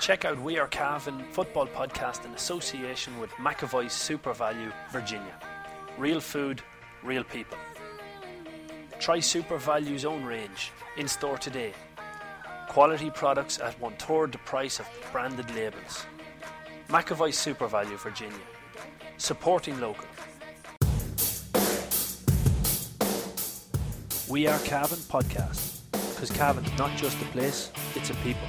Check out We Are Cavan football podcast in association with McAvoy's Super Value, Virginia. Real food, real people. Try Super Value's own range, in store today. Quality products at 1/3 the price of branded labels. McAvoy's Super Value, Virginia. Supporting local. We Are Cavan podcast, because Cavan's not just a place, it's a people.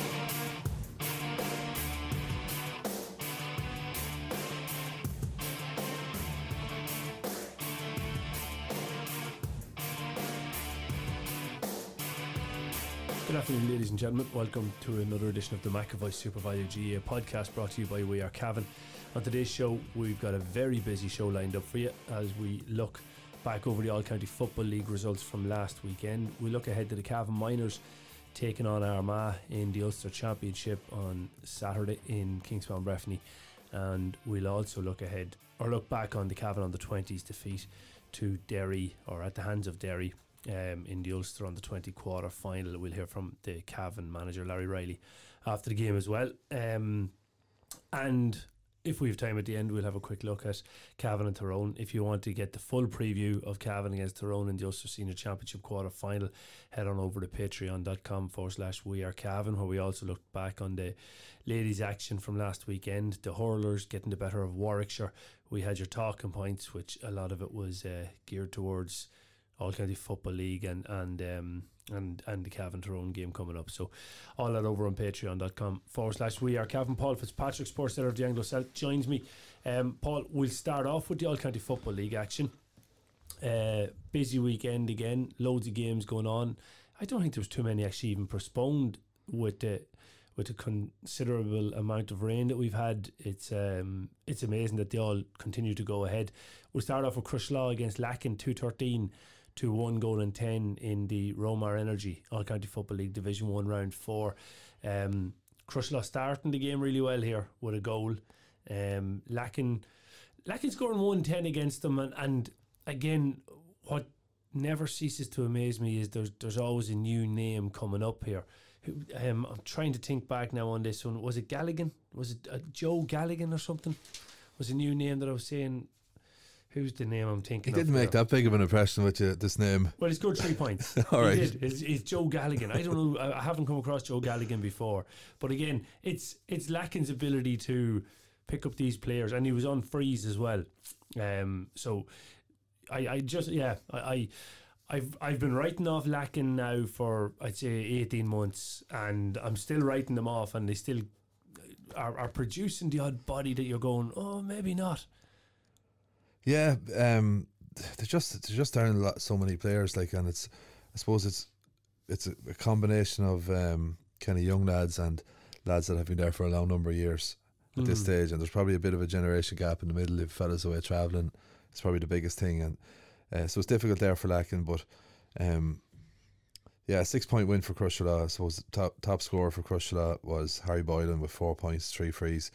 Good afternoon, ladies and gentlemen. Welcome to another edition of the McAvoy Super Value GA podcast, brought to you by We Are Cavan. On today's show, we've got a very busy show lined up for you as we look back over the All-County Football League results from last weekend. We look ahead to the Cavan Miners taking on Armagh in the Ulster Championship on Saturday in Kingspan Breffni, and we'll also look back on the Cavan on the 20s defeat to Derry, or at the hands of Derry, in the Ulster on the 20 quarter final. We'll hear from the Cavan manager Larry Riley after the game as well, and if we have time at the end, we'll have a quick look at Cavan and Tyrone. If you want to get the full preview of Cavan against Tyrone in the Ulster Senior Championship quarter final, head on over to patreon.com/wearecavan, where we also look back on the ladies' action from last weekend, the hurlers getting the better of Warwickshire. We had your talking points, which a lot of it was geared towards All-County Football League and the Cavan Tyrone game coming up. So all that over on patreon.com/wearecavan. Paul Fitzpatrick, sports editor of the Anglo Celt, joins me. Paul, we'll start off with the All-County Football League action. Busy weekend again, loads of games going on. I don't think there was too many actually even postponed with the considerable amount of rain that we've had. It's amazing that they all continue to go ahead. We'll start off with Crosslaw against Lacken, 2-13 to 1-10 in the Romar Energy All-County Football League Division 1 Round 4. Crosslaw starting the game really well here with a goal. Lacken scoring 1-10 against them, and again, what never ceases to amaze me is there's always a new name coming up here. I'm trying to think back now on this one. Was it Galligan? Was it Joe Galligan or something? Was a new name that I was saying? Who's the name I'm thinking of? He didn't make that big of an impression with you, this name. Well, he scored 3 points. All right. He did. It's Joe Galligan. I don't know. I haven't come across Joe Galligan before. But again, it's Lacken's ability to pick up these players, and he was on freeze as well. So I've been writing off Lacken now for, I'd say, 18 months, and I'm still writing them off, and they still are producing the odd body that you're going, oh, maybe not. Yeah, they just aren't so many players, like, and I suppose it's a combination of kind of young lads and lads that have been there for a long number of years at this stage, and there's probably a bit of a generation gap in the middle. If fellas away travelling, it's probably the biggest thing, and so it's difficult there for Lacken, but 6-point win for Crosslaw. I suppose the top scorer for Crosslaw was Harry Boylan with 4 points, 3 frees.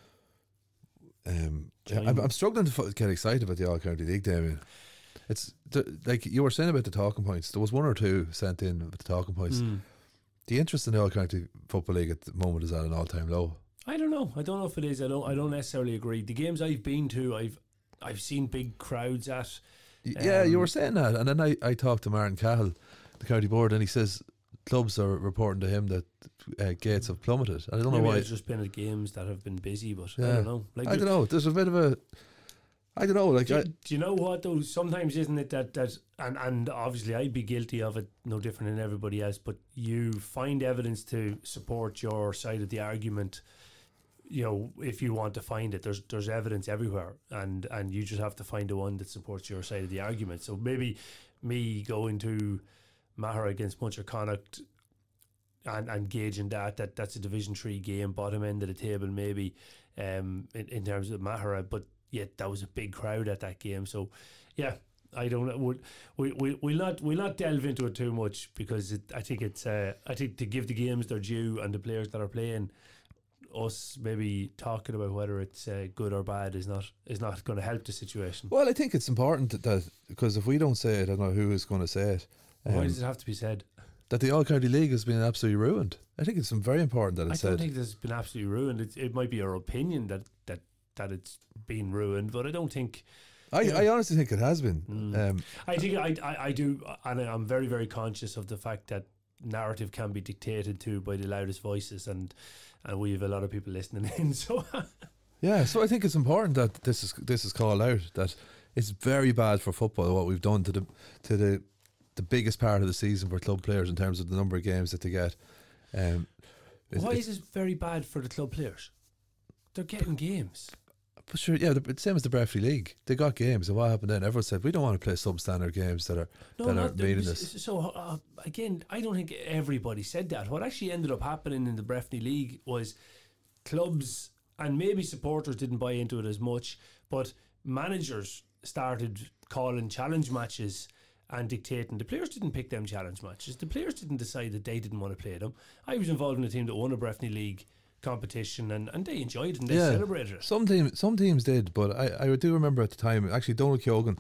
I'm struggling to get excited about the All-County League, Damien. It's like you were saying about the talking points. There was one or two sent in with the talking points. The interest in the All-County Football League at the moment is at an all-time low. I don't know if it is. I don't necessarily agree. The games I've been to, I've seen big crowds at. Yeah, you were saying that, and then I talked to Martin Cahill, the county board, and he says clubs are reporting to him that gates have plummeted. I don't know why. It's just been at games that have been busy, but I don't know. Like, I don't know. There's a bit of a. I don't know. Like, do you know what though? Sometimes isn't it that and obviously I'd be guilty of it, no different than everybody else. But you find evidence to support your side of the argument. You know, if you want to find it, there's evidence everywhere, and you just have to find the one that supports your side of the argument. So maybe me going to Maher against Muncher Connacht and gauging that's a Division 3 game, bottom end of the table maybe, in terms of Maher, but yet that was a big crowd at that game. So yeah, I don't know. We'll not delve into it too much, because I think to give the games their due and the players that are playing, us maybe talking about whether it's good or bad is not going to help the situation. Well, I think it's important that because if we don't say it, I don't know who is going to say it. Why does it have to be said? that the All-County League has been absolutely ruined. I think it's very important that it's I said. don't think it's been absolutely ruined. It might be our opinion that it's been ruined, but I don't think. I honestly think it has been. I think I do, and I'm very, very conscious of the fact that narrative can be dictated to by the loudest voices, and we have a lot of people listening in. So yeah, so I think it's important that this is called out, that it's very bad for football what we've done to the biggest part of the season for club players in terms of the number of games that they get. Why is this very bad for the club players? They're getting games. But sure, yeah, it's the same as the Breffni League. They got games, and what happened then? Everyone said we don't want to play substandard games that are meaningless. So again, I don't think everybody said that. What actually ended up happening in the Breffni League was clubs and maybe supporters didn't buy into it as much, but managers started calling challenge matches and dictating. The players didn't pick them challenge matches. The players didn't decide that they didn't want to play them. I was involved in a team that won a Breffni League competition, and they enjoyed it and they celebrated it. Some teams did, but I do remember at the time, actually Donald Keoghan,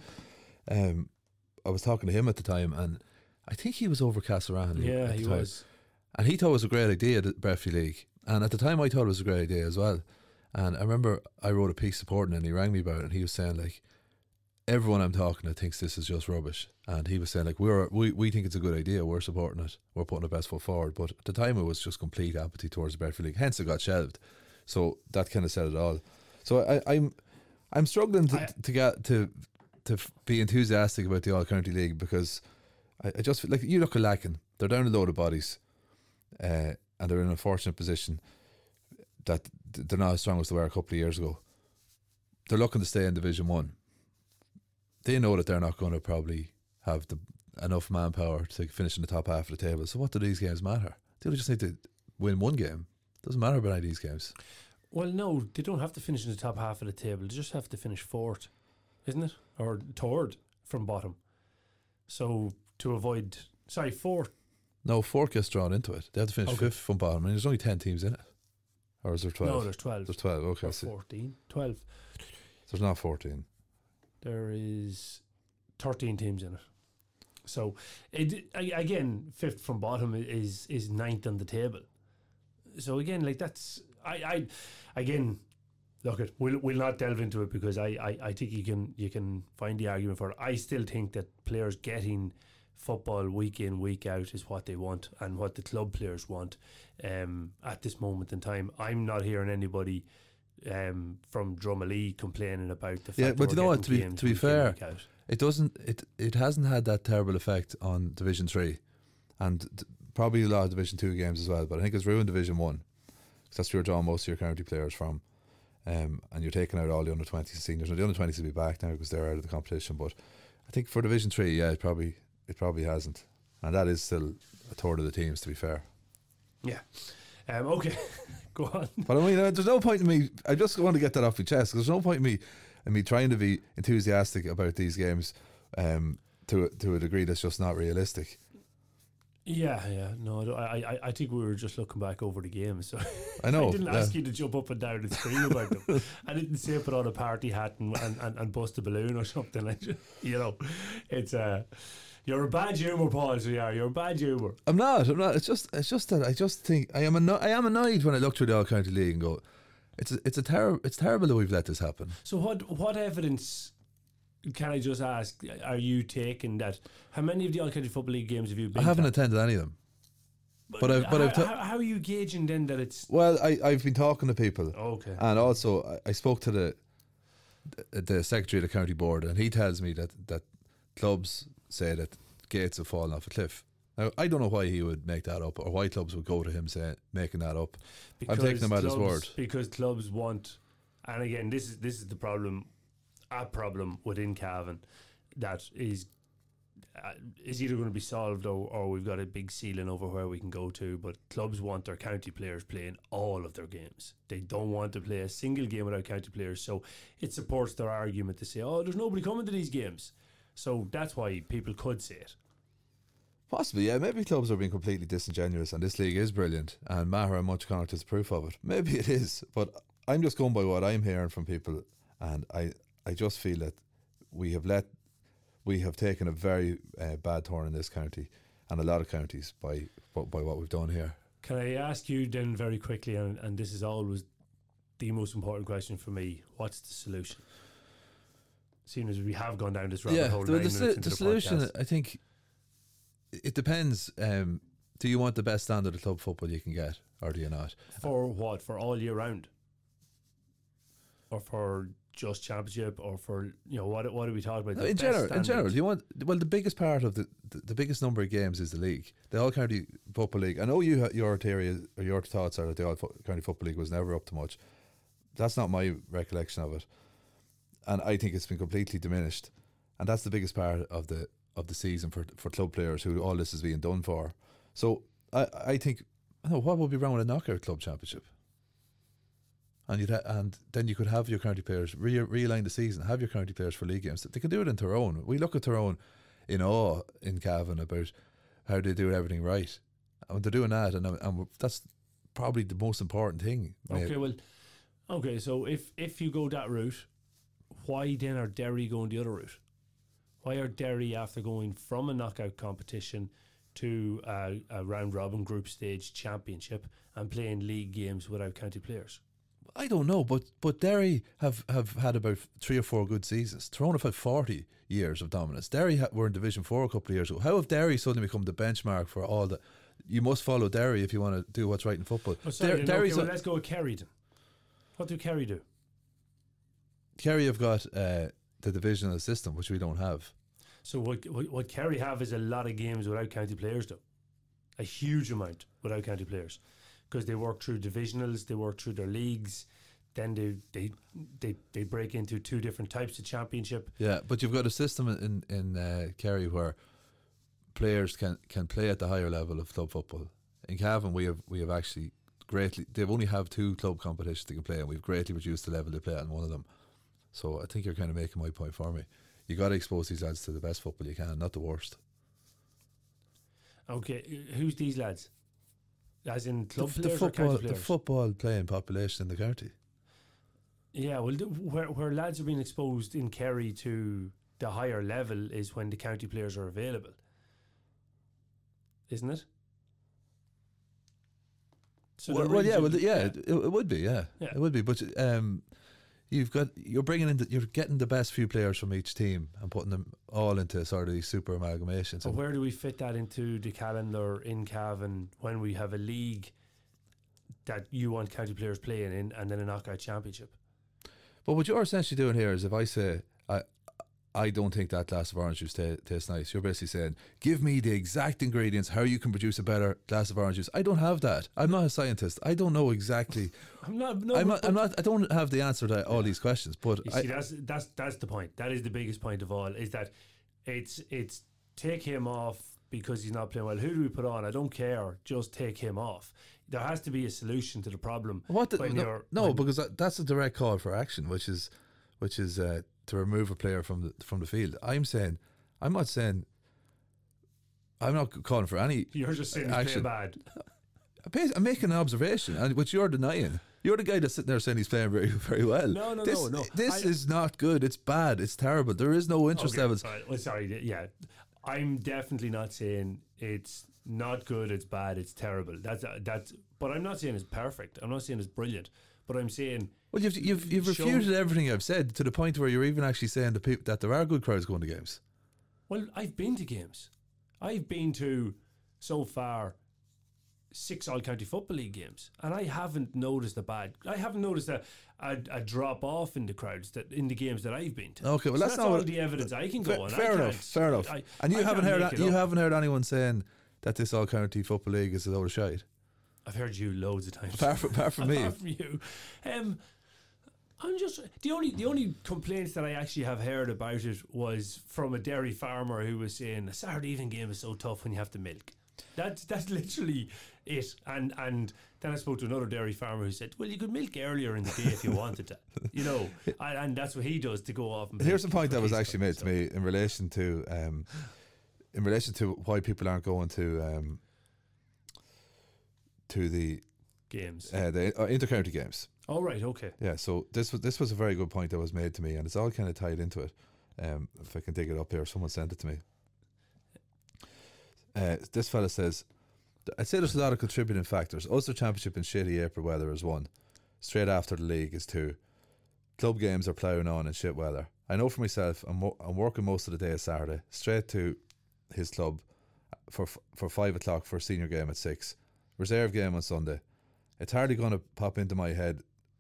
I was talking to him at the time, and I think he was over Castlerahan. Yeah, he was. And he thought it was a great idea, the Breffni League. And at the time I thought it was a great idea as well. And I remember I wrote a piece supporting it, and he rang me about it, and he was saying, like, everyone I'm talking to thinks this is just rubbish. And he was saying, like, we think it's a good idea, we're supporting it, we're putting the best foot forward. But at the time it was just complete apathy towards the Breffni League, hence it got shelved. So that kind of said it all. So I'm struggling to get to be enthusiastic about the All-County League, because I just feel like, you look at Lacken, they're down a load of bodies, and they're in a fortunate position that they're not as strong as they were a couple of years ago. They're looking to stay in Division 1. They know that they're not going to probably have enough manpower to finish in the top half of the table. So what do these games matter? They just need to win one game. Doesn't matter about any of these games. Well, no, they don't have to finish in the top half of the table. They just have to finish fourth, isn't it? Or third from bottom. So to avoid... Sorry, fourth. No, fourth gets drawn into it. They have to finish fifth from bottom. I mean, there's only 10 teams in it. Or is there 12? No, there's 12. There's 12, okay. Or 14. 12. There's not 14. There is 13 teams in it. So, again, fifth from bottom is ninth on the table. So, again, like, that's... Again, look, we'll not delve into it, because I think you can find the argument for it. I still think that players getting football week in, week out is what they want, and what the club players want at this moment in time. I'm not hearing anybody from Drumalee complaining about the fact. Yeah, but you know what? To be fair, it hasn't had that terrible effect on Division 3, and probably a lot of Division 2 games as well. But I think it's ruined Division 1, because that's where you're drawing most of your county players from, and you're taking out all the under-20s and seniors. Now, the under-20s will be back now because they're out of the competition. But I think for Division 3, yeah, it probably hasn't, and that is still a third of the teams, to be fair. Yeah. Okay. Go on. But I mean, there's no point in me. I just want to get that off my chest. There's no point in me trying to be enthusiastic about these games to a degree that's just not realistic. Yeah. No, I think we were just looking back over the games. So I know. I didn't ask you to jump up and down and scream about them. I didn't say put on a party hat and bust a balloon or something. It's you're a bad humour, Paul. So yeah, you're a bad humour. I'm not. It's just that I just think I am annoyed when I look through the All-County League and go, it's terrible that we've let this happen. So what evidence, can I just ask, are you taking that? How many of the All-County Football League games have you been? I haven't attended any of them. How are you gauging then that it's? Well, I've been talking to people. Okay. And also I spoke to the secretary of the county board, and he tells me that clubs say that gates have fallen off a cliff. Now, I don't know why he would make that up, or why clubs would go to him making that up. I'm taking him at his word. Because clubs want, and again, this is the problem. A problem within Cavan that is either going to be solved, or we've got a big ceiling over where we can go to. But clubs want their county players playing all of their games. They don't want to play a single game without county players. So it supports their argument to say, oh, there's nobody coming to these games. So that's why people could say it. Possibly, yeah. Maybe clubs are being completely disingenuous, and this league is brilliant, and Maher and Much Connacht is proof of it. Maybe it is, but I'm just going by what I'm hearing from people, and I just feel that we have taken a very bad turn in this county, and a lot of counties by what we've done here. Can I ask you then very quickly, and this is always the most important question for me, what's the solution? Seeing as we have gone down this rabbit hole, the solution, podcast. I think, it depends. Do you want the best standard of club football you can get, or do you not? For what? For all year round? Or for just championship, or for, you know, what are we talking about? No, in general, you want, well, the biggest part of the biggest number of games is the league, the All County Football League. I know your theory or your thoughts are that the All County Football League was never up to much. That's not my recollection of it, and I think it's been completely diminished, and that's the biggest part of the season for club players who all this is being done for. So I think, I don't know, what would be wrong with a knockout club championship? And and then you could have your county players realign the season, have your county players for league games. They can do it in Tyrone. We look at Tyrone in awe in Cavan about how they do everything right, and they're doing that, and that's probably the most important thing. Okay, so if you go that route, why then are Derry going the other route? Why are Derry, after going from a knockout competition to a round robin group stage championship and playing league games without county players? I don't know, but Derry have had about 3 or 4 good seasons. Tyrone have had 40 years of dominance. Derry were in Division 4 a couple of years ago. How have Derry suddenly become the benchmark for all the... You must follow Derry if you want to do what's right in football. Let's go with Kerry then. What do Kerry do? Kerry have got the divisional system, which we don't have. So what Kerry have is a lot of games without county players, though. A huge amount without county players. Because they work through divisionals, they work through their leagues, then they break into 2 different types of championship. Yeah, but you've got a system in Kerry where players can play at the higher level of club football. In Cavan, we have actually greatly... They've only have 2 club competitions they can play, and we've greatly reduced the level they play on one of them. So I think you're kind of making my point for me. You got to expose these lads to the best football you can, not the worst. Okay, who's these lads? As in club players or county players? The football playing population in the county. Yeah, well, where lads are being exposed in Kerry to the higher level is when the county players are available, isn't it? So It would be, yeah. It would be, but you're getting the best few players from each team and putting them all into sort of these super amalgamations. So where do we fit that into the calendar in Cavan when we have a league that you want county players playing in, and then a knockout championship? But what you're essentially doing here is, if I say I don't think that glass of orange juice tastes nice, you're basically saying, give me the exact ingredients, how you can produce a better glass of orange juice. I don't have that. I'm not a scientist. I don't know exactly. I don't have the answer to all these questions. But that's the point. That is the biggest point of all. Is that it's take him off because he's not playing well. Who do we put on? I don't care. Just take him off. There has to be a solution to the problem. Because that's a direct call for action, which is to remove a player from the field. I'm not calling for any. You're just saying he's playing bad. I'm making an observation, and which you're denying. You're the guy that's sitting there saying he's playing very, very well. No. This is not good. It's bad. It's terrible. There is no interest levels. Well, sorry. Yeah, I'm definitely not saying it's not good. It's bad. It's terrible. That's. But I'm not saying it's perfect. I'm not saying it's brilliant. But I'm saying... Well, you've refuted everything I've said, to the point where you're even actually saying that there are good crowds going to games. Well, I've been to games. I've been to, so far, 6 All-County Football League games. And I haven't noticed I haven't noticed a drop-off in the crowds in the games that I've been to. Okay, well, so that's all the evidence I can go on. Fair enough. And you haven't heard anyone saying that this All-County Football League is a load of shite? I've heard you loads of times. Apart from me. Apart from you. I'm just the only complaints that I actually have heard about it was from a dairy farmer who was saying a Saturday evening game is so tough when you have to milk. That's literally it. And then I spoke to another dairy farmer who said, well, you could milk earlier in the day if you wanted to, and that's what he does to go off. And here's the point that was actually made to me in relation to why people aren't going to the games, the inter-county games. Oh, right, okay. Yeah, so this was a very good point that was made to me, and it's all kind of tied into it. If I can dig it up here, someone sent it to me. This fella says, I'd say there's a lot of contributing factors. Ulster Championship in shitty April weather is one. Straight after the league is two. Club games are ploughing on in shit weather. I know for myself, I'm working most of the day of Saturday, straight to his club for 5 o'clock for a senior game at 6. Reserve game on Sunday. It's hardly going to pop into my head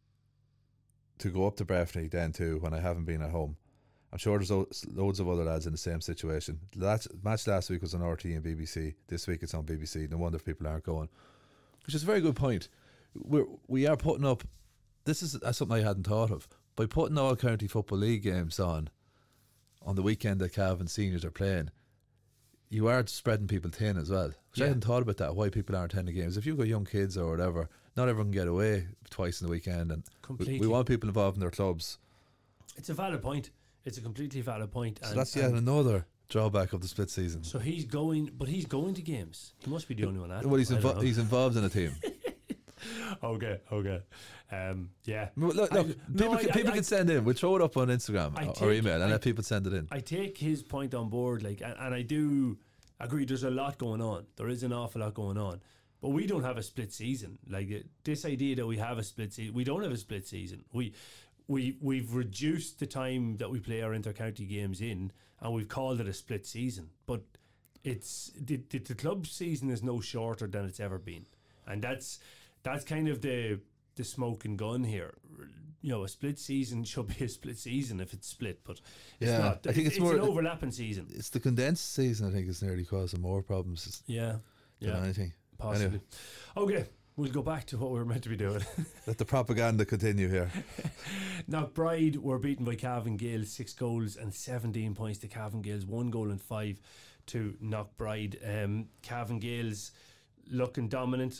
to go up to Breffni then too when I haven't been at home. I'm sure there's loads of other lads in the same situation. Match last week was on RT and BBC. This week it's on BBC. No wonder if people aren't going. Which is a very good point. We are putting up. This is something I hadn't thought of. By putting all county football league games on the weekend that Cavan seniors are playing, you are spreading people thin as well. Which I hadn't thought about that. Why people aren't attending games? If you've got young kids or whatever, not everyone can get away twice in the weekend, and we want people involved in their clubs. It's a valid point. It's a completely valid point. So that's yet another drawback of the split season. So he's going to games. He must be the only one at it. Well, he's involved in a team. Okay. Yeah. Look, people can send in. We'll throw it up on Instagram or email and let people send it in. I take his point on board, and I do agree. There's a lot going on. There is an awful lot going on, but we don't have a split season. This idea that we have a split season, we don't have a split season. We've reduced the time that we play our inter-county games in, and we've called it a split season. But it's the club season is no shorter than it's ever been, and that's kind of the smoking gun here. A split season should be a split season if it's split, but it's not. I think it's more an overlapping season. It's the condensed season. I think is nearly causing more problems. Than anything. Possibly. Anyway. Okay. We'll go back to what we were meant to be doing. Let the propaganda continue here. Knockbride were beaten by Cavan Gales 6 goals and 17 points to Cavan Gales, 1 goal and 5 to Knockbride. Cavan Gales looking dominant.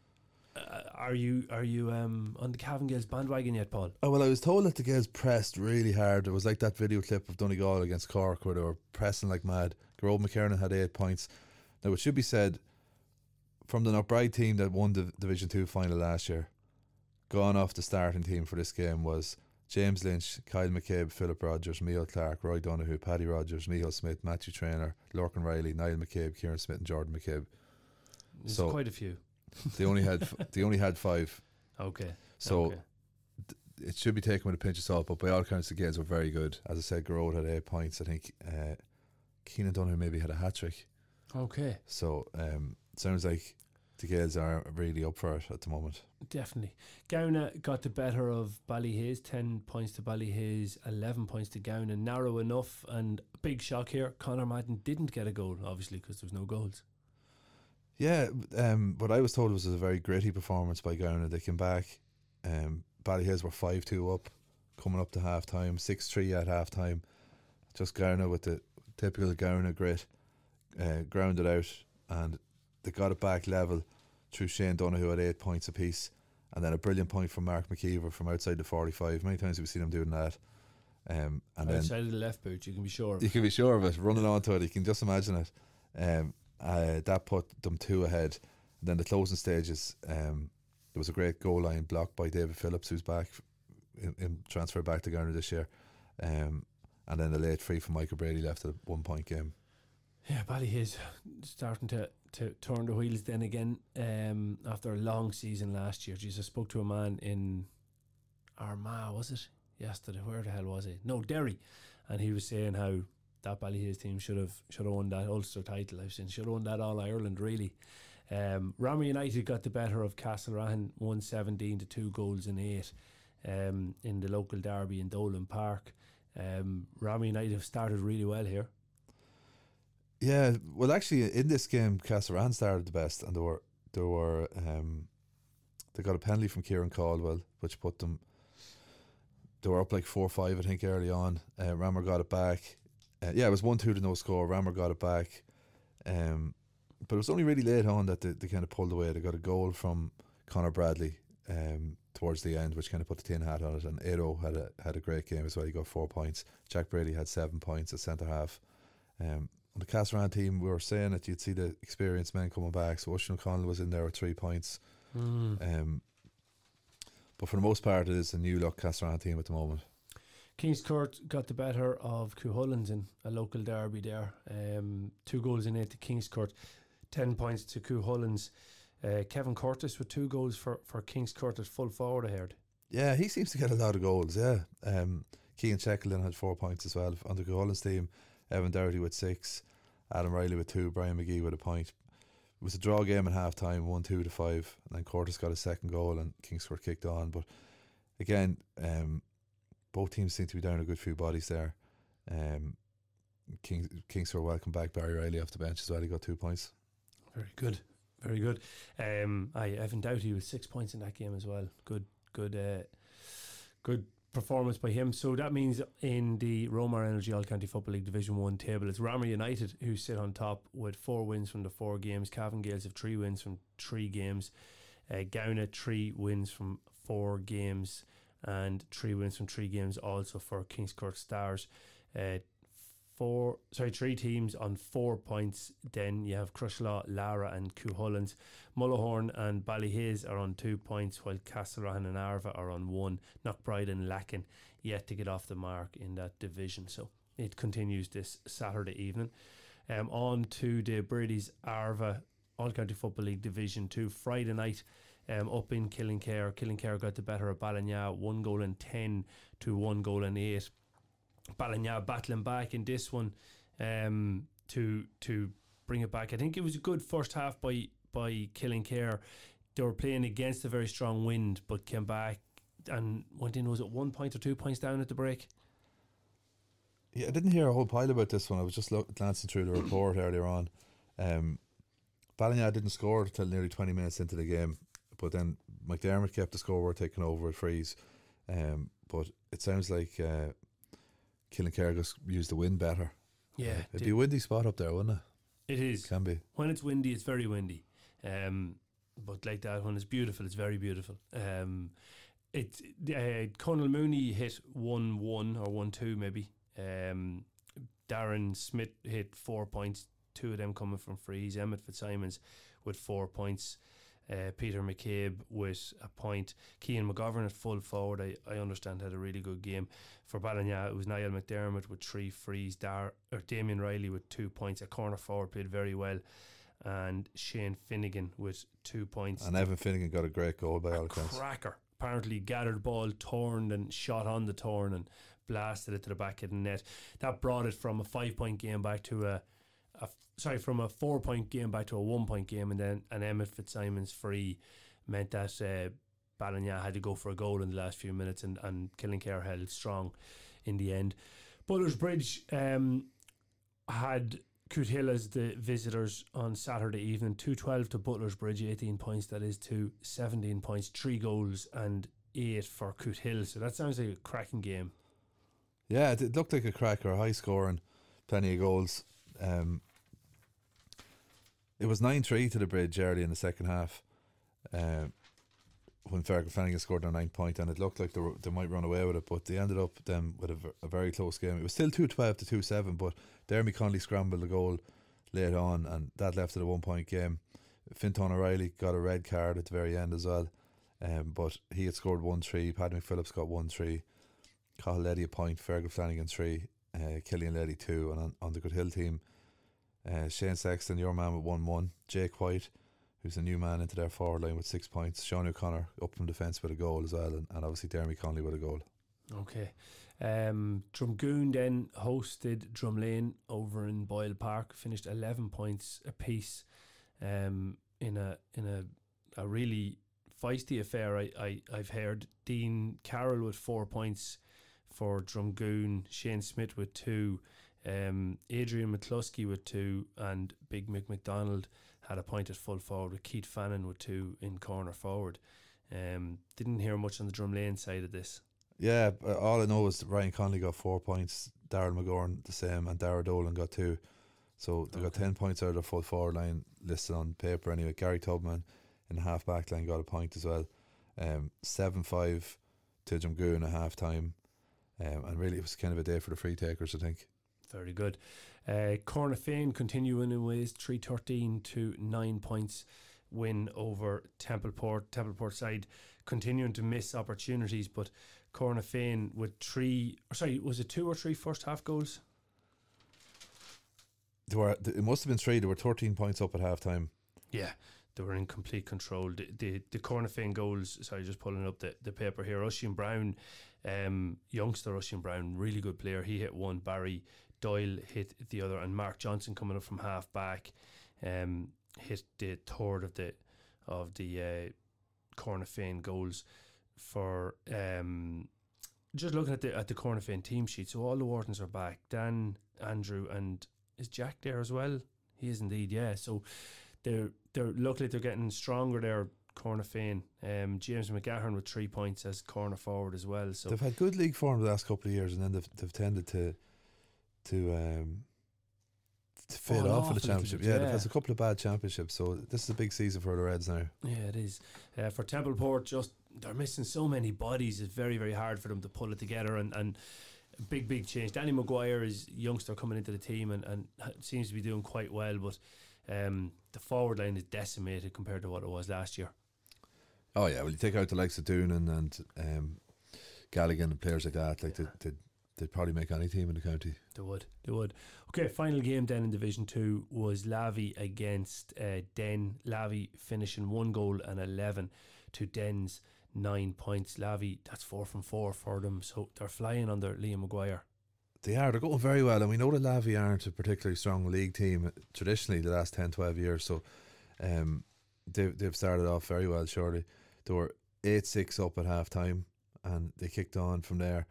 Are you on the Cavan Gales bandwagon yet, Paul? Oh, well, I was told that the Gales pressed really hard. It was like that video clip of Donegal against Cork where they were pressing like mad. Gerard McKernan had 8 points. Now, it should be said, from the Knockbride team that won the Division 2 final last year, gone off the starting team for this game was James Lynch, Kyle McCabe, Philip Rogers, Michael Clark, Roy Donoghue, Paddy Rogers, Michael Smith, Matthew Traynor, Lorcan Riley, Niall McCabe, Kieran Smith and Jordan McCabe. There's quite a few. They only had 5. Okay. So it should be taken with a pinch of salt, but by all accounts the Gales were very good. As I said, Gerard had 8 points. I think Keenan Donoghue maybe had a hat-trick. Okay. So sounds like the Gales are really up for it at the moment. Definitely. Gowna got the better of Ballyhaise, 10 points to Ballyhaise, 11 points to Gowna. Narrow enough, and big shock here, Conor Madden didn't get a goal, obviously, because there was no goals. Yeah, what I was told was a very gritty performance by Gowna. They came back. Ballyhaise were 5-2 up, coming up to half time, 6-3 at half time. Just Gowna with the typical Gowna grit, grounded out, and they got it back level through Shane Donoghue at 8 points apiece, and then a brilliant point from Mark McKeever from outside the 45. Many times we've seen him doing that. And outside then of the left boot, you can be sure of it. You can be sure of it, running onto it. You can just imagine it. That put them 2 ahead. And then the closing stages, there was a great goal line blocked by David Phillips, who's back in transfer back to Gowna this year. And then the late free from Michael Brady left a 1 point game. Yeah, Ballyhaise starting to turn the wheels then again after a long season last year. Jesus, I spoke to a man in Armagh, was it? Yesterday. Where the hell was he? No, Derry. And he was saying how that Ballyhaise team should have won that Ulster title. I was saying should have won that All Ireland really. Ramsey United got the better of Castlerahan 117 to 2 goals in 8 in the local derby in Dolan Park. Ramsey United have started really well here. Yeah, well, actually, in this game, Castlerahan started the best, and they got a penalty from Kieran Caldwell, which put them. They were up like 4-5, I think, early on. Rammer got it back. It was 1-2 to no score. Rammer got it back, but it was only really late on that they kind of pulled away. They got a goal from Conor Bradley towards the end, which kind of put the tin hat on it. And Edo had a great game as well. He got 4 points. Jack Brady had 7 points at centre half. On the Castlerahan team, we were saying that you'd see the experienced men coming back. So Oisin O'Connell was in there with 3 points. But for the most part, it is a new look Castlerahan team at the moment. Kingscourt got the better of Cuchulainn in a local derby there. 2 goals in 8 to Kingscourt. 10 points to Cuchulain's. Kevin Curtis with 2 goals for Kings Curtis, full forward, I heard. Yeah, he seems to get a lot of goals, yeah. Keane Shecklin had 4 points as well on the Cuchulain's team. Evan Doherty with 6, Adam Riley with 2, Brian McGee with a point. It was a draw game at half time, 1-2 to 5, and then Curtis got a second goal and Kingscourt kicked on. But again, both teams seem to be down a good few bodies there. Kingscourt welcome back Barry Riley off the bench as well. He got 2 points. Very good, very good. Evan Doughty with 6 points in that game as well. Good performance by him. So that means in the Romar Energy All County Football League Division 1 table, it's Ramor United who sit on top with 4 wins from the 4 games. Cavan Gales have 3 wins from 3 games. Gowna 3 wins from 4 games, and 3 wins from 3 games also for Kingscourt Stars. 3 teams on 4 points. Then you have Crushlaw, Lara and Cuchulain's. Mullahorn and Ballyhaise are on 2 points, while Castlerahan and Arva are on 1. Knockbride and Lacken yet to get off the mark in that division, so it continues this Saturday evening. On to the Brady's Arva All County Football League Division 2 Friday night. Up in Killincare. Killincare got the better of Ballinya, 1-10 to 1-8. Ballinya battling back in this one to bring it back. I think it was a good first half by Killincare. They were playing against a very strong wind, but came back and went in, was it 1 point or 2 points down at the break? Yeah, I didn't hear a whole pile about this one. I was just glancing through the report earlier on. Ballinya didn't score until nearly 20 minutes into the game, but then McDermott kept the scoreboard taking over at freeze. But it sounds like Killincare just used the wind better. Yeah, it'd be a windy spot up there, wouldn't it? It is. Can be. When it's windy, it's very windy. But like that, when it's beautiful, it's very beautiful. Conal Mooney hit 1-1 or 1-2 maybe. Darren Smith hit 4 points, 2 of them coming from frees. Emmett Fitzsimons with 4 points. Peter McCabe with a point. Cian McGovern at full forward, I understand, had a really good game. For Ballinya, it was Niall McDermott with 3 frees. Damien Riley with 2 points. A corner forward played very well. And Shane Finnegan with 2 points. And Evan Finnegan got a great goal by all accounts. Cracker. Apparently gathered ball, turned and shot on the turn and blasted it to the back of the net. That brought it from a 5-point game back to from a 4-point game back to a 1-point game, and then an Emmett Fitzsimons free meant that Ballinya had to go for a goal in the last few minutes, and Killincare held strong in the end. Butler's Bridge had Cootehill as the visitors on Saturday evening. 2-12 to Butler's Bridge, 18 points that is to 17 points, 3 goals and 8 for Cootehill. So that sounds like a cracking game. Yeah, it looked like a cracker, high scoring, plenty of goals. It was 9-3 to the Bridge early in the second half when Fergal Flanagan scored their 9th point, and it looked like they might run away with it, but they ended up then with a very close game. It was still 2-12 to 2-7, but Jeremy Connolly scrambled a goal late on, and that left it a 1-point game. Fintan O'Reilly got a red card at the very end as well, but he had scored 1-3. Paddy McPhillips got 1-3. Cathal Leddy a point, Fergal Flanagan 3, Killian Leddy 2, and on the Cootehill team, Shane Sexton, your man, with 1-1. Jake White, who's a new man into their forward line, with 6 points. Sean O'Connor up from defence with a goal as well, and obviously Jeremy Connolly with a goal. Okay. Drumgoon then hosted Drumlane over in Boyle Park, finished 11 points apiece in a really feisty affair. I've heard Dean Carroll with 4 points for Drumgoon, Shane Smith with 2, Adrian McCluskey with 2, and Big Mick McDonald had a point at full forward with Keith Fannin with 2 in corner forward. Didn't hear much on the Drumlane side of this. Yeah, all I know is that Ryan Connolly got 4 points, Darryl McGorn the same, and Dara Dolan got 2. So they got 10 points out of their full forward line listed on paper anyway. Gary Tubman in the half back line got a point as well. 7-5 to Drumgoon at half time. And really it was kind of a day for the free takers, I think. Very good. Cornafane continuing in ways, 3-13 to 9 points win over Templeport. Templeport side continuing to miss opportunities, but Cornafane with 2 or 3 first half goals? It must have been 3. They were 13 points up at half time. Yeah, they were in complete control. The Cornafin goals, sorry, just pulling up the paper here. Oisin Brown, youngster Oisin Brown, really good player. He hit one. Barry Doyle hit the other, and Mark Johnson coming up from half back hit the third of the Cornafin goals for just looking at the Cornafin team sheet. So all the Whartons are back. Dan, Andrew, and is Jack there as well? He is indeed, yeah. So they're luckily they're getting stronger there, Cornafin. James McGahern with 3 points as corner forward as well. So they've had good league form the last couple of years, and then they've tended to fade off in the championship. Yeah, they've had a couple of bad championships, so this is a big season for the Reds now. Yeah, it is. For Templeport, just they're missing so many bodies. It's very, very hard for them to pull it together, and big change. Danny Maguire is youngster coming into the team and seems to be doing quite well, but the forward line is decimated compared to what it was last year. Oh yeah, well you take out the likes of Doonan and Galligan and players like that, like they'd probably make any team in the county. They would. Okay, final game then in Division 2 was Lavey against Den. Lavey finishing 1 goal and 11 to Den's 9 points. Lavey, that's 4 from 4 for them, so they're flying under Liam Maguire. They're going very well, and we know that Lavey aren't a particularly strong league team traditionally the last 10-12 years, so they've started off very well. Surely they were 8-6 up at half time, and they kicked on from there.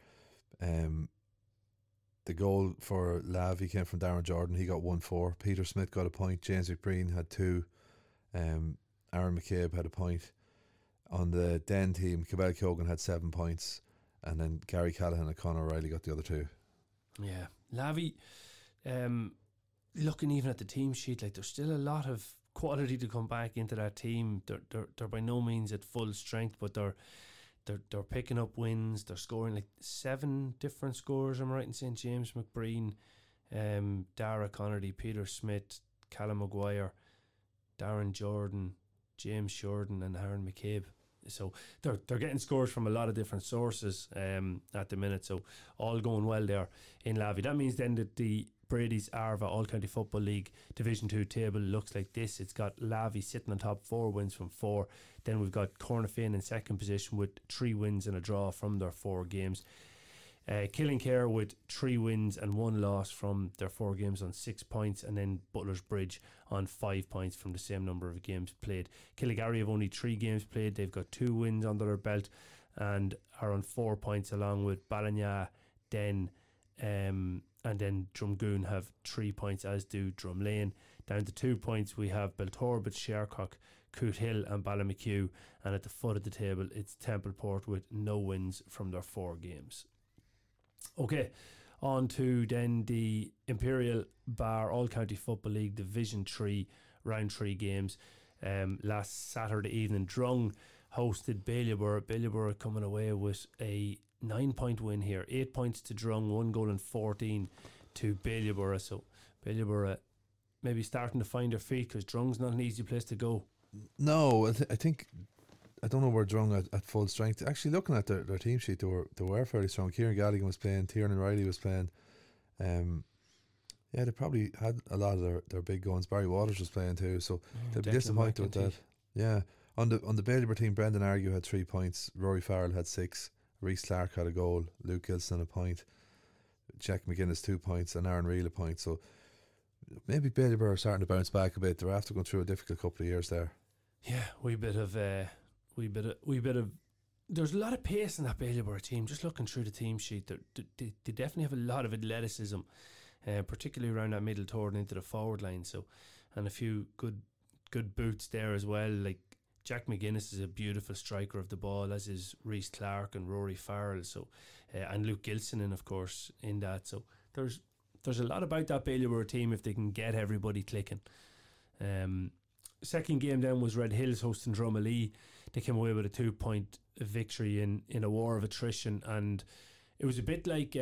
The goal for Lavey came from Darren Jordan. He got 1-4. Peter Smith got a point. James McBreen had 2. Aaron McCabe had a point. On the Den team, Cabell Keoghan had 7 points, and then Gary Callahan and Conor O'Reilly got the other 2. Yeah, Lavey, looking even at the team sheet, like there's still a lot of quality to come back into that team. They're by no means at full strength, but they're picking up wins. They're scoring like 7 different scores. I'm right in saying James McBreen, Dara Connerty, Peter Smith, Callum Maguire, Darren Jordan, James Shorten, and Aaron McCabe. So they're getting scores from a lot of different sources at the minute. So all going well there in Lavey. That means then that the Brady's Arva All County Football League Division 2 table looks like this. It's got Lavey sitting on top, 4 wins from 4. Then we've got Cornafin in second position with 3 wins and a draw from their 4 games. Killincare with 3 wins and 1 loss from their 4 games on 6 points, and then Butler's Bridge on 5 points from the same number of games played. Killigarry have only 3 games played. They've got 2 wins under their belt and are on 4 points, along with Ballina, Den, and then Drumgoon have 3 points, as do Drumlane. Down to 2 points we have Beltorbit, Shercock, Coothill and Ballamacue, and at the foot of the table it's Templeport with no wins from their 4 games. Okay, on to then the Imperial Bar All County Football League Division 3 round 3 games. Last Saturday evening, Drung hosted Bailieborough. Bailieborough coming away with a 9-point win here. 8 points to Drung, 1 goal and 14 to Bailieborough. So Bailieborough maybe starting to find their feet, because Drung's not an easy place to go. No, I think I don't know where Drung at full strength. Actually, looking at their team sheet, they were fairly strong. Kieran Galligan was playing, Tiernan Riley was playing. Yeah, they probably had a lot of their big guns. Barry Waters was playing too, so they'd be disappointed with that. Yeah, on the Bailieborough team, Brendan Argue had 3 points, Rory Farrell had 6, Reece Clark had a goal, Luke Gilson a point, Jack McGuinness 2 points, and Aaron Reel a point. So maybe Bailieborough are starting to bounce back a bit. They're after going through a difficult couple of years there. Yeah, we bit of. There's a lot of pace in that Bailieborough team. Just looking through the team sheet, they definitely have a lot of athleticism, particularly around that middle third and into the forward line. So, and a few good boots there as well. Like Jack McGuinness is a beautiful striker of the ball, as is Reece Clark and Rory Farrell. So, and Luke Gilson, and of course in that. So there's a lot about that Bailieborough team if they can get everybody clicking. Second game then was Red Hills hosting Drumalee. They came away with a 2-point victory in a war of attrition, and it was a bit like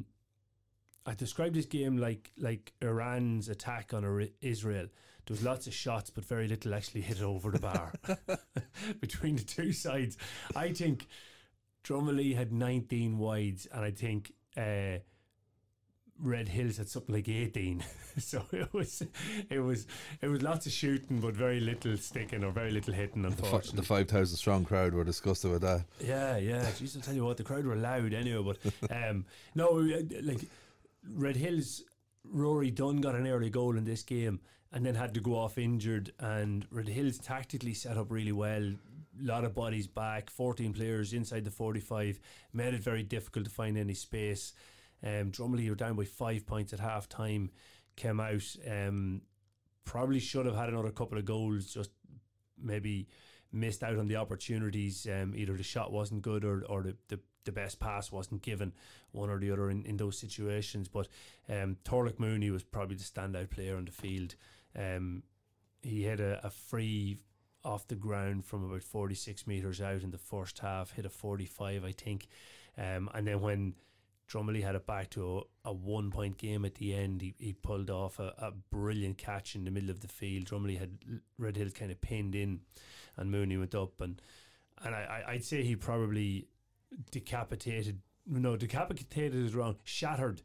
I described this game like Iran's attack on Israel. There was lots of shots, but very little actually hit over the bar between the two sides. I think Drumalee had 19 wides, and I think Red Hills had something like 18. So it was lots of shooting but very little sticking or very little hitting, unfortunately. The 5,000 strong crowd were disgusted with that. Yeah. Jeez, I'll tell you what, the crowd were loud anyway. But no, like Red Hills, Rory Dunn got an early goal in this game and then had to go off injured, and Red Hills tactically set up really well. A lot of bodies back, 14 players inside the 45, made it very difficult to find any space. Drumley were down by 5 points at half time, came out, probably should have had another couple of goals, just maybe missed out on the opportunities. Either the shot wasn't good or the best pass wasn't given, one or the other in those situations. But Thorlick Mooney was probably the standout player on the field. He had a free off the ground from about 46 metres out in the first half, hit a 45 I think, and then when Drumley had it back to a 1 point game at the end, he pulled off a brilliant catch in the middle of the field. Drumley had Red Hills kind of pinned in and Mooney went up, and I'd say he probably decapitated is wrong, shattered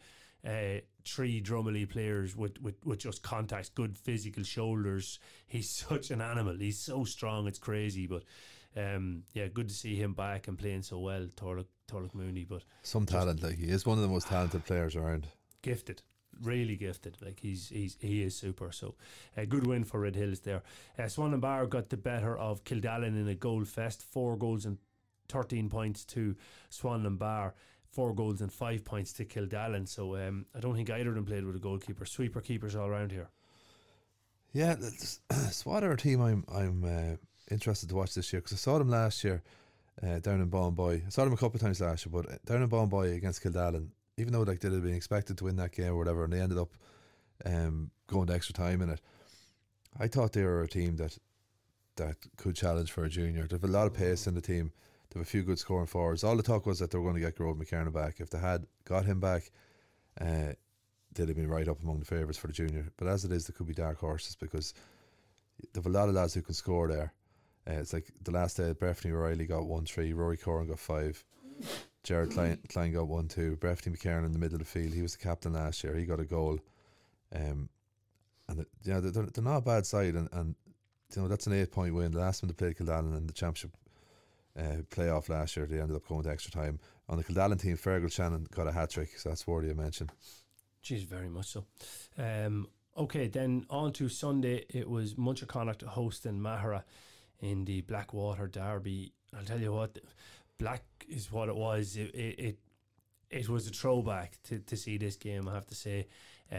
3 Drumley players with just contacts, good physical shoulders. He's such an animal, he's so strong, it's crazy. But good to see him back and playing so well, Thorlick Mooney. But some talent, like he is one of the most talented players around. Gifted, really gifted. Like he is super. So a good win for Red Hills there. Swan and Bar got the better of Kildallen in a goal fest, 4 goals and 13 points to Swan and Bar, 4 goals and 5 points to Kildallen. So I don't think either of them played with a goalkeeper. Sweeper keepers all around here. Yeah, Swan are a team I'm interested to watch this year, because I saw them last year down in Ballinboy. I saw them a couple of times last year, but down in Ballinboy against Kildallen, even though like they'd have been expected to win that game or whatever, and they ended up going to extra time in it, I thought they were a team that could challenge for a junior. They have a lot of pace in the team. They have a few good scoring forwards. All the talk was that they were going to get Grode McKernan back. If they had got him back, they'd have been right up among the favourites for the junior. But as it is, there could be dark horses, because they have a lot of lads who can score there. It's like the last day, Breffney O'Reilly got 1-3, Rory Corran got 5, Jared Klein got 1-2, Breffney McKernan in the middle of the field. He was the captain last year. He got a goal. And they're not a bad side, and that's an 8 point win. The last one they played Kildallen in the championship playoff last year, they ended up going to extra time. On the Kildallen team, Fergal Shannon got a hat trick, so that's worthy of mention. Jeez, very much so. Okay, then on to Sunday. It was Muncher hosting Mahara in the Blackwater Derby. I'll tell you what, black is what it was. It was a throwback to see this game, I have to say.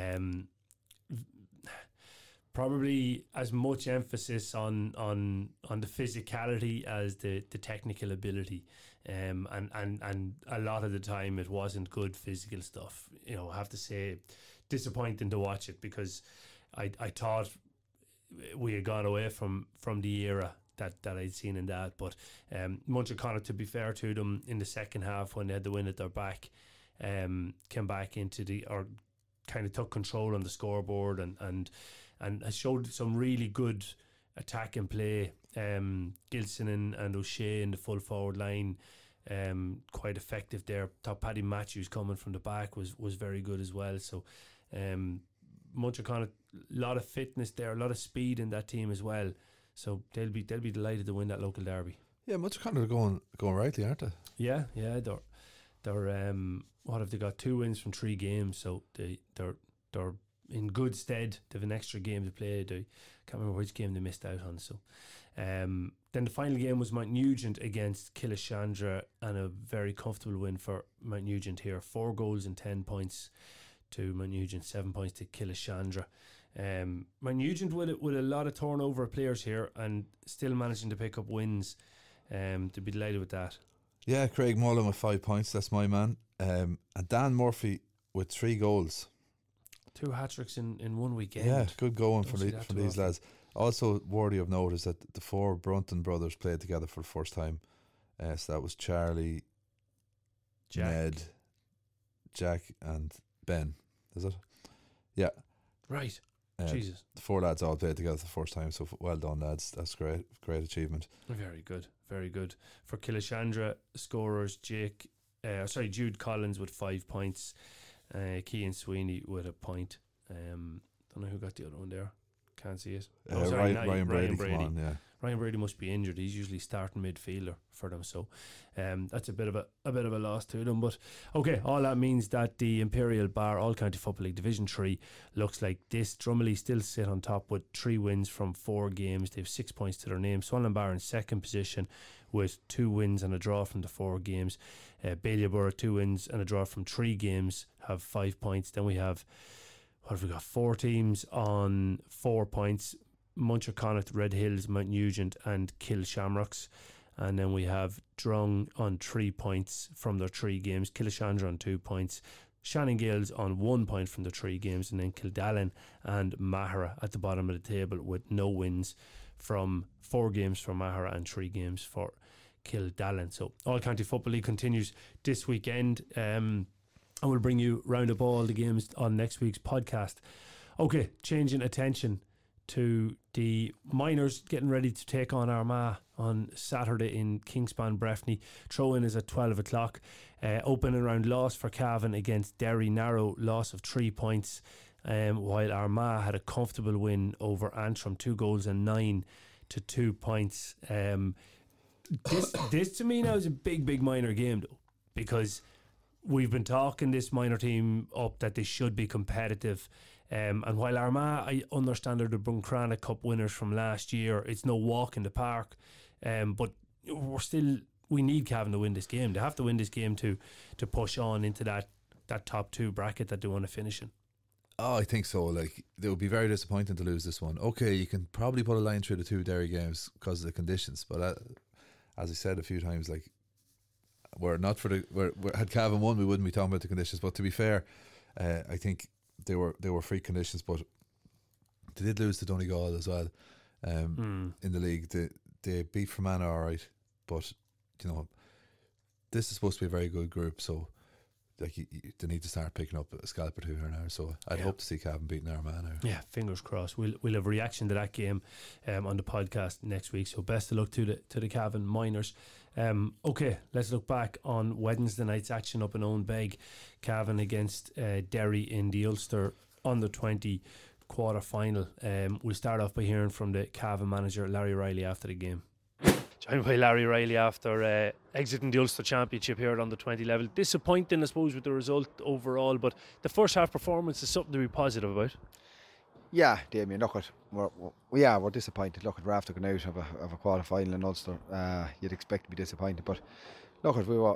Probably as much emphasis on the physicality as the technical ability, and a lot of the time it wasn't good physical stuff. I have to say, disappointing to watch it, because I thought we had gone away from the era that I'd seen in that. But Muncher, to be fair to them, in the second half when they had the win at their back, came back or kind of took control on the scoreboard and showed some really good attacking play. Gilson and O'Shea in the full forward line, quite effective there. Thought Paddy Matthews coming from the back was very good as well. So Muncher, a lot of fitness there, a lot of speed in that team as well. So they'll be delighted to win that local derby. Yeah, Muncher are going rightly, aren't they? Yeah, they're what have they got? 2 wins from 3 games, so they're in good stead. They have an extra game to play. They can't remember which game they missed out on. So then the final game was Mount Nugent against Killishandra, and a very comfortable win for Mount Nugent here. 4 goals and 10 points to Mount Nugent, 7 points to Killishandra. Mount Nugent with a lot of turnover of players here, and still managing to pick up wins. To be delighted with that. Yeah, Craig Mullen with 5 points, that's my man. And Dan Murphy with 3 goals. 2 hat-tricks in one weekend. Yeah, good going for these lads. Also worthy of note is that the 4 Brunton brothers played together for the first time. So that was Charlie, Ned, Jack and Ben. Is it? Yeah. Right. Jesus. The 4 lads all played together for the first time, so well done, lads. That's great achievement. Very good. For Killishandra, scorers Jude Collins with 5 points, Cian Sweeney with a point. Don't know who got the other one there. Can't see it. Ryan Brady. Come on, yeah. Ryan Brady must be injured. He's usually starting midfielder for them, so that's a bit of a loss to them. But okay, all that means that the Imperial Bar All County Football League Division 3 looks like this. Drumley still sit on top with 3 wins from 4 games. They have 6 points to their name. Swanland Bar in second position with 2 wins and a draw from the 4 games. Ballybor 2 wins and a draw from 3 games, have 5 points. Then we have, what have we got? 4 teams on 4 points. Muncher Connacht, Red Hills, Mount Nugent and Kill Shamrocks. And then we have Drung on 3 points from their 3 games, Killishandra on 2 points, Shannon Gales on 1 point from the 3 games, and then Kildallen and Mahara at the bottom of the table with no wins from 4 games for Mahara and 3 games for Kildallen. So All County Football League continues this weekend. I will bring you round up all the games on next week's podcast. Okay, changing attention to the minors getting ready to take on Armagh on Saturday in Kingspan Breffni. Throw-in is at 12 o'clock. Opening round loss for Cavan against Derry, narrow loss of 3 points, while Armagh had a comfortable win over Antrim, 2 goals and 9 to 2 points. This to me now is a big minor game though, because we've been talking this minor team up that they should be competitive. And while Armagh, I understand they're the Buncrana Cup winners from last year, it's no walk in the park. But we need Cavan to win this game. They have to win this game to push on into that top 2 bracket that they want to finish in. Oh, I think so. Like, it would be very disappointing to lose this one. Okay, you can probably put a line through the 2 Derry games because of the conditions, but as I said a few times, like, had Cavan won, we wouldn't be talking about the conditions. But to be fair, I think they were free conditions, but they did lose to Donegal as well in the league. They beat Fermanagh all right, but you know, this is supposed to be a very good group, so like they need to start picking up a scalp or 2 here now. So I'd hope to see Cavan beating Armagh now. Yeah, fingers crossed. We'll have a reaction to that game on the podcast next week. So best of luck to the Cavan minors. Okay, let's look back on Wednesday night's action up in Owen Beg. Cavan against Derry in the Ulster under 20 quarter final. We'll start off by hearing from the Cavan manager Larry Riley after the game. Joined by Larry Riley after exiting the Ulster Championship here at under 20 level. Disappointing, I suppose, with the result overall, but the first half performance is something to be positive about. Yeah, Damien, look, we're disappointed. Look, we're after going out of a quarter final in Ulster. You'd expect to be disappointed, but look, we're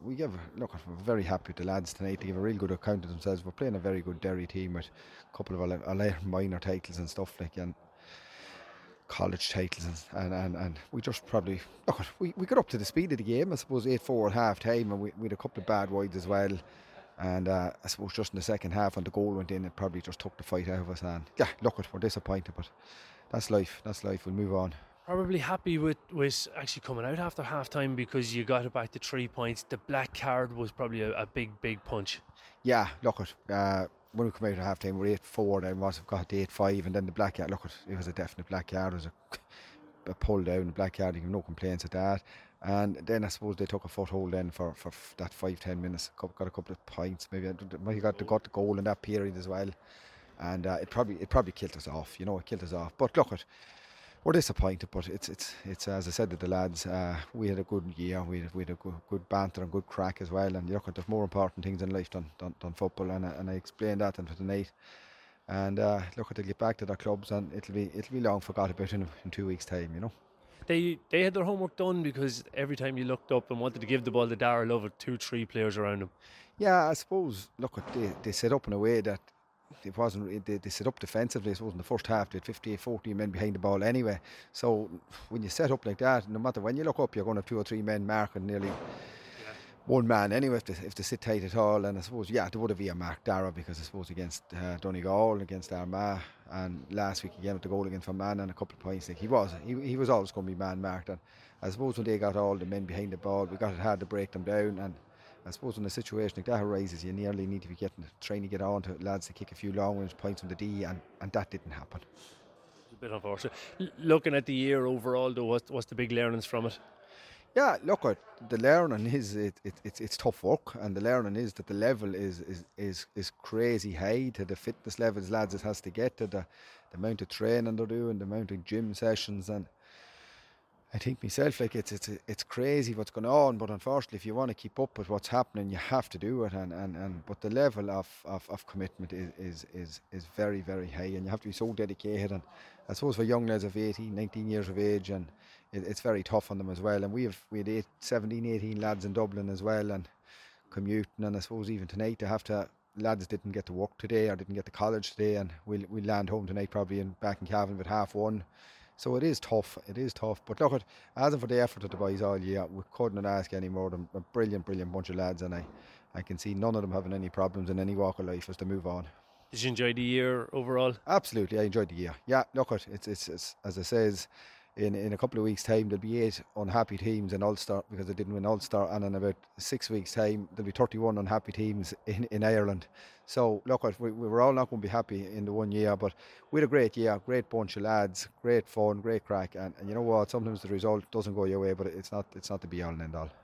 very happy with the lads tonight. They give a real good account of themselves. We're playing a very good Derry team with a couple of our minor titles and stuff like, and college titles, and we just probably we got up to the speed of the game. I suppose 8-4 at half time, and we had a couple of bad wides as well. And I suppose just in the second half, when the goal went in, it probably just took the fight out of us. And yeah, look, we're disappointed, but that's life. We'll move on. Probably happy with actually coming out after half time because you got it back to 3 points. The black card was probably a big punch. Yeah, look, when we come out at half time, we're 8-4, then we've got to 8-5, and then the black card. Look, it was a definite black card. It was a pull down, the black card. You have no complaints at that. And then I suppose they took a foothold then for that 5-10 minutes. Got a couple of points, maybe got the goal in that period as well. And it probably killed us off. You know, it killed us off. But look, we're disappointed. But it's as I said to the lads, we had a good year. We had a good banter and good crack as well. And look, there's more important things in life than football. And I explained that for tonight. And look, they'll get back to their clubs, and it'll be long forgot about in 2 weeks' time. You know. They had their homework done, because every time you looked up and wanted to give the ball to Darragh Love with 2-3 players around him. Yeah, I suppose, look, they set up in a way that it wasn't. They set up defensively. I suppose in the first half they had 40 men behind the ball anyway. So when you set up like that, no matter when you look up, you're going to have 2 or 3 men marking nearly one man anyway if they sit tight at all. And I suppose, there would have been a mark Darragh, because I suppose against Donegal, against Armagh, and last week again with the goal against Fermanagh and a couple of points, like he was always going to be man marked. And I suppose when they got all the men behind the ball, we got it hard to break them down. And I suppose when a situation like that arises, you nearly need to be trying to get on to lads to kick a few long range points from the D, and that didn't happen. It's a bit unfortunate. Looking at the year overall though, what's the big learnings from it? Yeah, look, the learning is it's tough work, and the learning is that the level is crazy high to the fitness levels lads it has to get to, the amount of training they're doing, the amount of gym sessions, and I think myself, like it's crazy what's going on, but unfortunately, if you want to keep up with what's happening, you have to do it. And but the level of commitment is very, very high, and you have to be so dedicated. And I suppose for young lads of 18, 19 years of age, and it's very tough on them as well. And we had 17, 18 lads in Dublin as well, and commuting. And I suppose even tonight they have to. Lads didn't get to work today or didn't get to college today, and we'll land home tonight probably and back in Cavan at 1:30. So it is tough. But look, as for the effort of the boys all year, we couldn't ask any more than a brilliant bunch of lads, and I can see none of them having any problems in any walk of life as they move on. Did you enjoy the year overall? Absolutely, I enjoyed the year. Yeah, look, it's as I says, in a couple of weeks' time there'll be 8 unhappy teams in Ulster because they didn't win Ulster, and in about 6 weeks' time there'll be 31 unhappy teams in Ireland. So look, we were all not going to be happy in the 1 year, but we had a great year, great bunch of lads, great fun, great crack, and you know what? Sometimes the result doesn't go your way, but it's not the be all and end all.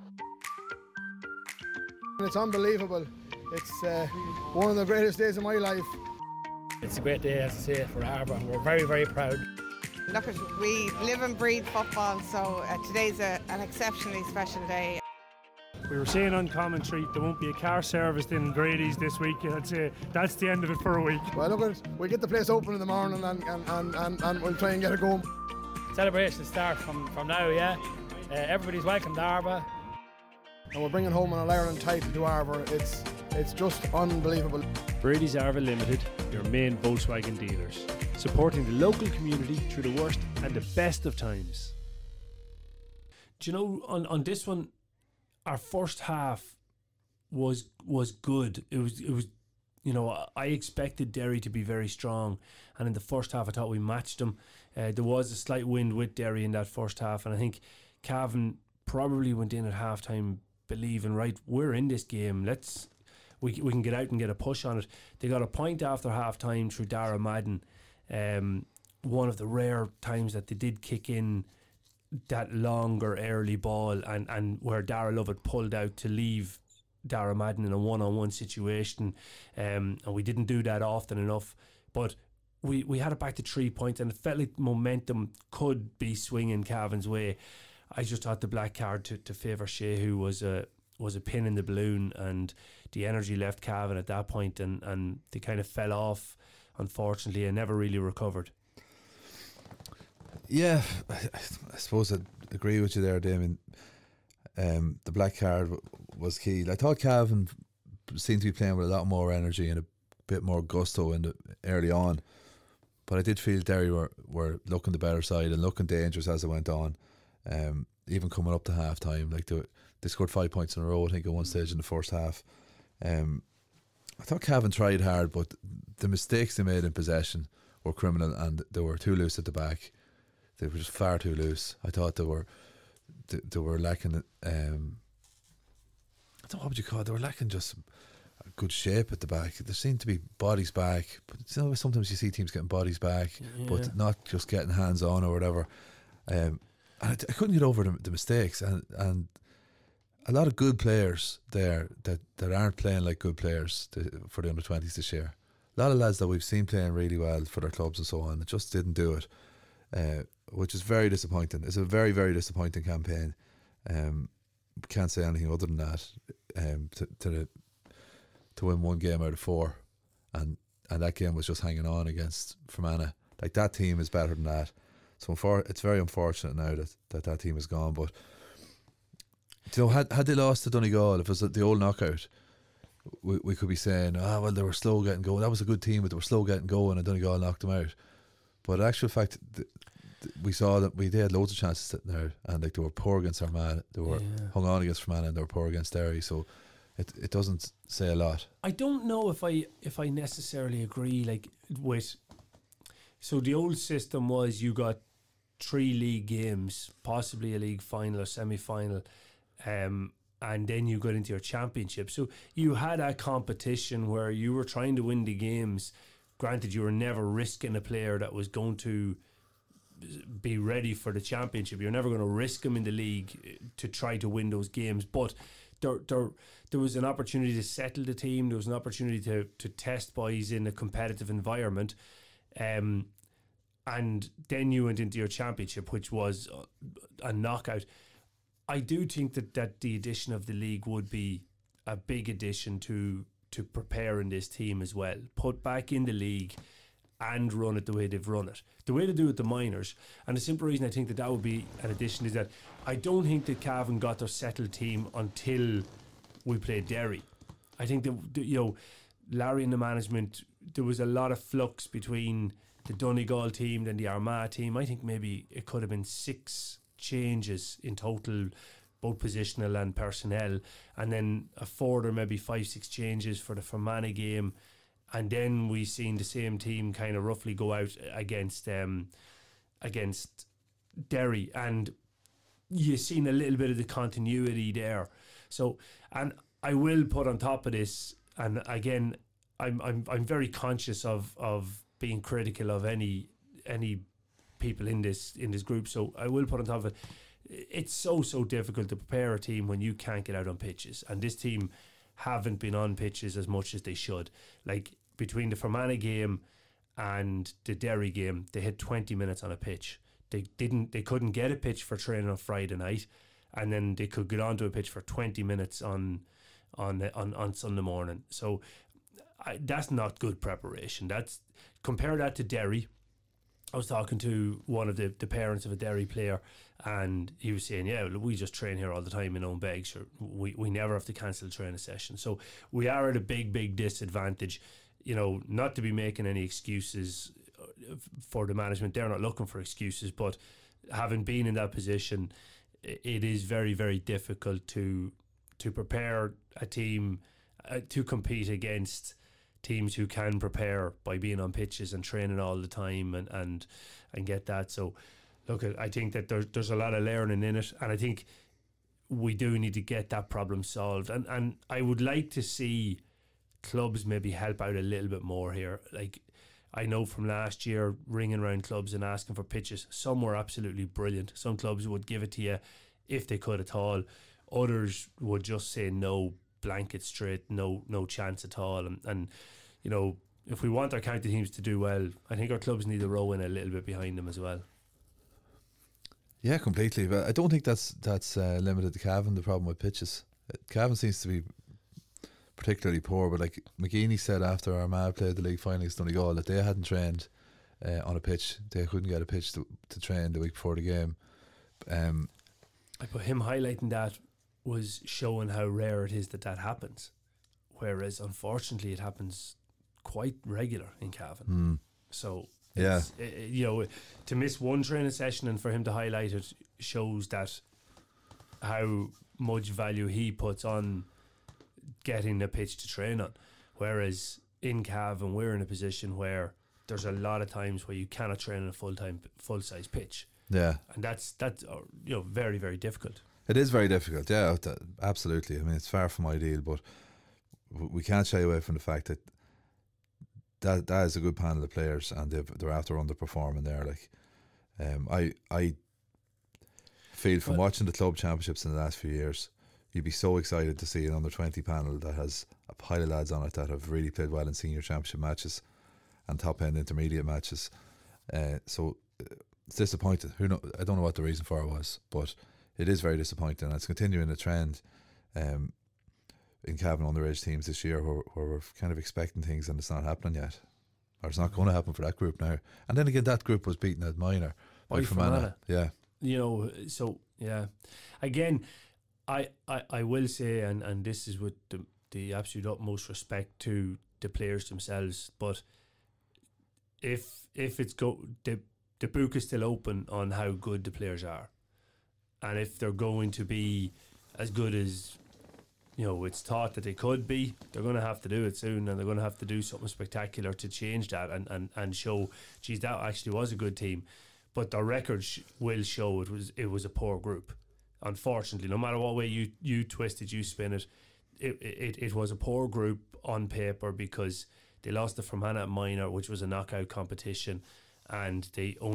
It's unbelievable. It's one of the greatest days of my life. It's a great day, as I say, for Arbour. We're very, very proud. Look, we live and breathe football, so today's an exceptionally special day. We were saying on commentary there won't be a car serviced in Grady's this week. I'd say that's the end of it for a week. Well, look, we'll get the place open in the morning and we'll try and get it going. Celebration start from now, yeah. Everybody's welcome to Arbour. And we're bringing home an All-Ireland title to Arbour. It's just unbelievable. Brady's Arva Limited, your main Volkswagen dealers, supporting the local community through the worst and the best of times. Do you know, on this one, our first half was good. It was you know, I expected Derry to be very strong, and in the first half I thought we matched them. There was a slight wind with Derry in that first half, and I think Cavan probably went in at half time believing, right, we're in this game, we can get out and get a push on it. They got a point after half time through Dara Madden, one of the rare times that they did kick in that longer early ball, and where Dara Lovett pulled out to leave Dara Madden in a one-on-one situation, and we didn't do that often enough, but we had it back to 3 points, and it felt like momentum could be swinging Cavan's way. I just thought the black card to favour Shehu was a pin in the balloon, and the energy left Cavan at that point, and they kind of fell off, unfortunately, and never really recovered. Yeah, I suppose I'd agree with you there, Damien. The black card was key. I thought Cavan seemed to be playing with a lot more energy and a bit more gusto early on, but I did feel Derry were looking the better side and looking dangerous as it went on. Even coming up to half time, like they scored 5 points in a row, I think, at one stage in the first half. I thought Cavan tried hard, but the mistakes they made in possession were criminal, and they were too loose at the back. They were just far too loose. I thought they were lacking. I don't know, what would you call it? They were lacking just a good shape at the back. There seemed to be bodies back, but you know, sometimes you see teams getting bodies back, but not just getting hands on or whatever. And I couldn't get over the mistakes, and a lot of good players there that aren't playing like good players for the under-20s this year. A lot of lads that we've seen playing really well for their clubs and so on, that just didn't do it, which is very disappointing. It's a very, very disappointing campaign. Can't say anything other than that. To win one game out of 4, and that game was just hanging on against Fermanagh. Like, that team is better than that. So it's very unfortunate now that team is gone. But you know, had they lost to Donegal, if it was the old knockout, we could be saying, well, they were slow getting going. That was a good team, but they were slow getting going, and Donegal knocked them out. But in actual fact, we saw that they had loads of chances there, and like, they were poor against Armagh, they were hung on against Fermanagh, and they were poor against Derry. So it doesn't say a lot. I don't know if I necessarily agree. Like, with, so the old system was you got 3 league games, possibly a league final or semi-final, and then you got into your championship. So you had a competition where you were trying to win the games. Granted, you were never risking a player that was going to be ready for the championship. You're never going to risk them in the league to try to win those games. But there was an opportunity to settle the team. There was an opportunity to test boys in a competitive environment. And then you went into your championship, which was a knockout. I do think that the addition of the league would be a big addition to preparing this team as well. Put back in the league and run it the way they've run it. The way to do it, the minors. And the simple reason I think that would be an addition is that I don't think that Cavan got their settled team until we played Derry. I think that, Larry and the management, there was a lot of flux between the Donegal team and the Armagh team. I think maybe it could have been 6 changes in total, both positional and personnel, and then a further maybe 5-6 changes for the Fermanagh game. And then we seen the same team kind of roughly go out against Derry, and you seen a little bit of the continuity there. So, and I will put on top of this, and again, I'm very conscious of being critical of any people in this group. So I will put on top of it. It's so difficult to prepare a team when you can't get out on pitches, and this team haven't been on pitches as much as they should. Like between the Fermanagh game and the Derry game, they had 20 minutes on a pitch. They couldn't get a pitch for training on Friday night, and then they could get onto a pitch for 20 minutes on Sunday morning. So that's not good preparation. Compare that to Derry. I was talking to one of the parents of a Derry player, and he was saying, yeah, we just train here all the time in own bags. Sure, we never have to cancel a training session. So we are at a big disadvantage. Not to be making any excuses for the management. They're not looking for excuses, but having been in that position, it is very, very difficult to prepare a team to compete against teams who can prepare by being on pitches and training all the time and get that. So look, I think that there's a lot of learning in it, and I think we do need to get that problem solved, and I would like to see clubs maybe help out a little bit more here. Like, I know from last year, ringing around clubs and asking for pitches, some were absolutely brilliant. Some clubs would give it to you if they could at all. Others would just say no, blanket straight, no chance at all. And if we want our county teams to do well, I think our clubs need to row in a little bit behind them as well. Yeah, completely. But I don't think that's limited to Cavan, the problem with pitches. Cavan seems to be particularly poor, but like McGeaney said after Armagh played the league final against Donegal that they hadn't trained on a pitch. They couldn't get a pitch to train the week before the game. But him highlighting that was showing how rare it is that happens, whereas unfortunately it happens quite regular in Cavan. So yeah, to miss one training session and for him to highlight it shows that how much value he puts on getting a pitch to train on, whereas in Cavan we're in a position where there's a lot of times where you cannot train on a full-size pitch. Yeah, and that's very, very difficult. It is very difficult. Yeah, absolutely. I mean, it's far from ideal, but we can't shy away from the fact that is a good panel of players, and they're after underperforming there. Like, I feel from watching the club championships in the last few years, you'd be so excited to see an under 20 panel that has a pile of lads on it that have really played well in senior championship matches and top end intermediate matches. So it's disappointing. I don't know what the reason for it was, but it is very disappointing, and it's continuing a trend in Cavan underage teams this year where we're kind of expecting things and it's not happening yet, or it's not going to happen for that group now. And then again, that group was beaten at minor by Fermanagh. Yeah, so yeah, again, I will say, and this is with the absolute utmost respect to the players themselves, but if it's the book is still open on how good the players are, and if they're going to be as good as it's thought that they could be, they're going to have to do it soon, and they're going to have to do something spectacular to change that and show, geez, that actually was a good team. But the record will show it was a poor group. Unfortunately, no matter what way you twist it, you spin it, it was a poor group on paper because they lost the Fermanagh minor, which was a knockout competition, and they only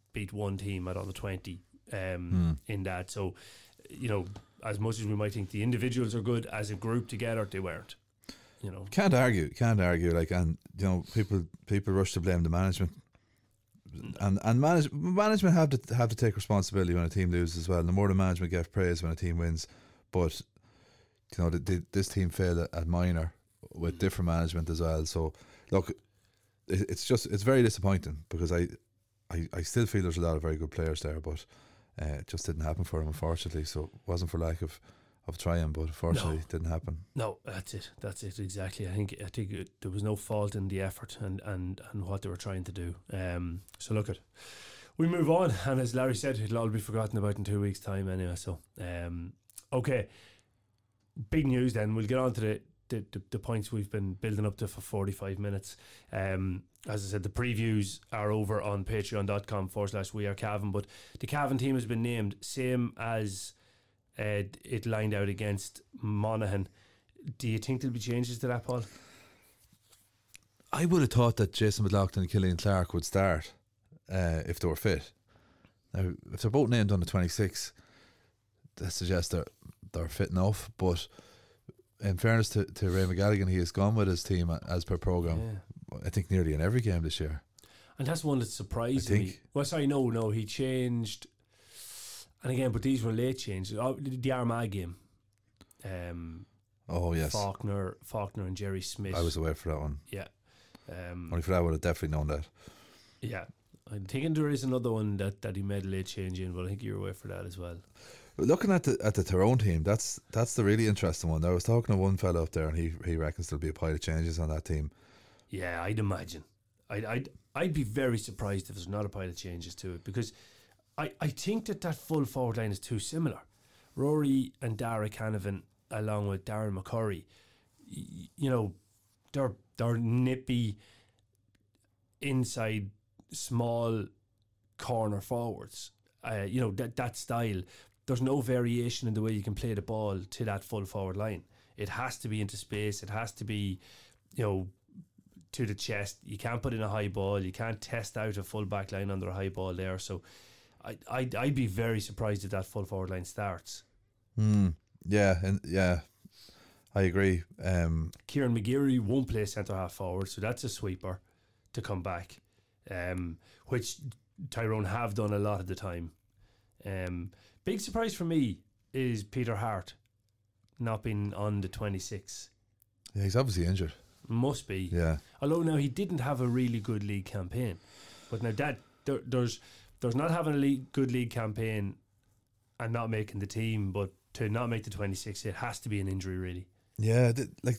beat one team out of the 20 in that. So, as much as we might think the individuals are good, as a group together, they weren't. Can't argue. Like, and people rush to blame the management, and management have to take responsibility when a team loses as well. The more the management get praise when a team wins, but this team failed at minor with different management as well. So look, it's very disappointing, because I still feel there's a lot of very good players there, but it just didn't happen for them, unfortunately. So it wasn't for lack of trying, but unfortunately it didn't happen. No, that's it exactly. I think there was no fault in the effort and what they were trying to do. So look, we move on, and as Larry said, it'll all be forgotten about in 2 weeks' time anyway. So okay, big news then. We'll get on to the points we've been building up to for 45 minutes. As I said, the previews are over on patreon.com/wearecavan, but the Cavan team has been named, same as it lined out against Monaghan. Do you think there'll be changes to that, Paul? I would have thought that Jason McLaughlin and Killian Clark would start if they were fit. Now, if they're both named on the 26, that suggests they're fit enough, but in fairness to Ray McGalligan, he has gone with his team as per programme, I think nearly in every game this year. And that's one that surprised me. Well, sorry, no, he changed. And again, but these were late changes. The Armagh game. Yes. Faulkner and Jerry Smith. I was aware for that one. Yeah. Only for that, I would have definitely known that. Yeah. I'm thinking there is another one that he made a late change in, but I think you're aware for that as well. Looking at the Tyrone team, that's the really interesting one. I was talking to one fellow up there, and he reckons there'll be a pile of changes on that team. Yeah, I'd imagine. I'd be very surprised if there's not a pile of changes to it, because I think that full forward line is too similar. Rory and Dara Canavan, along with Darren McCurry, they're nippy inside small corner forwards. That style. There's no variation in the way you can play the ball to that full forward line. It has to be into space. It has to be, to the chest. You can't put in a high ball. You can't test out a full back line under a high ball there. So I'd be very surprised if that full forward line starts. Yeah, I agree. Kieran McGeary won't play centre half forward, so that's a sweeper to come back, which Tyrone have done a lot of the time. Big surprise for me is Peter Hart not being on the 26. Yeah, he's obviously injured. Must be. Yeah. Although now he didn't have a really good league campaign, but now that there's not having a good league campaign and not making the team, but to not make the 26, it has to be an injury, really. Yeah,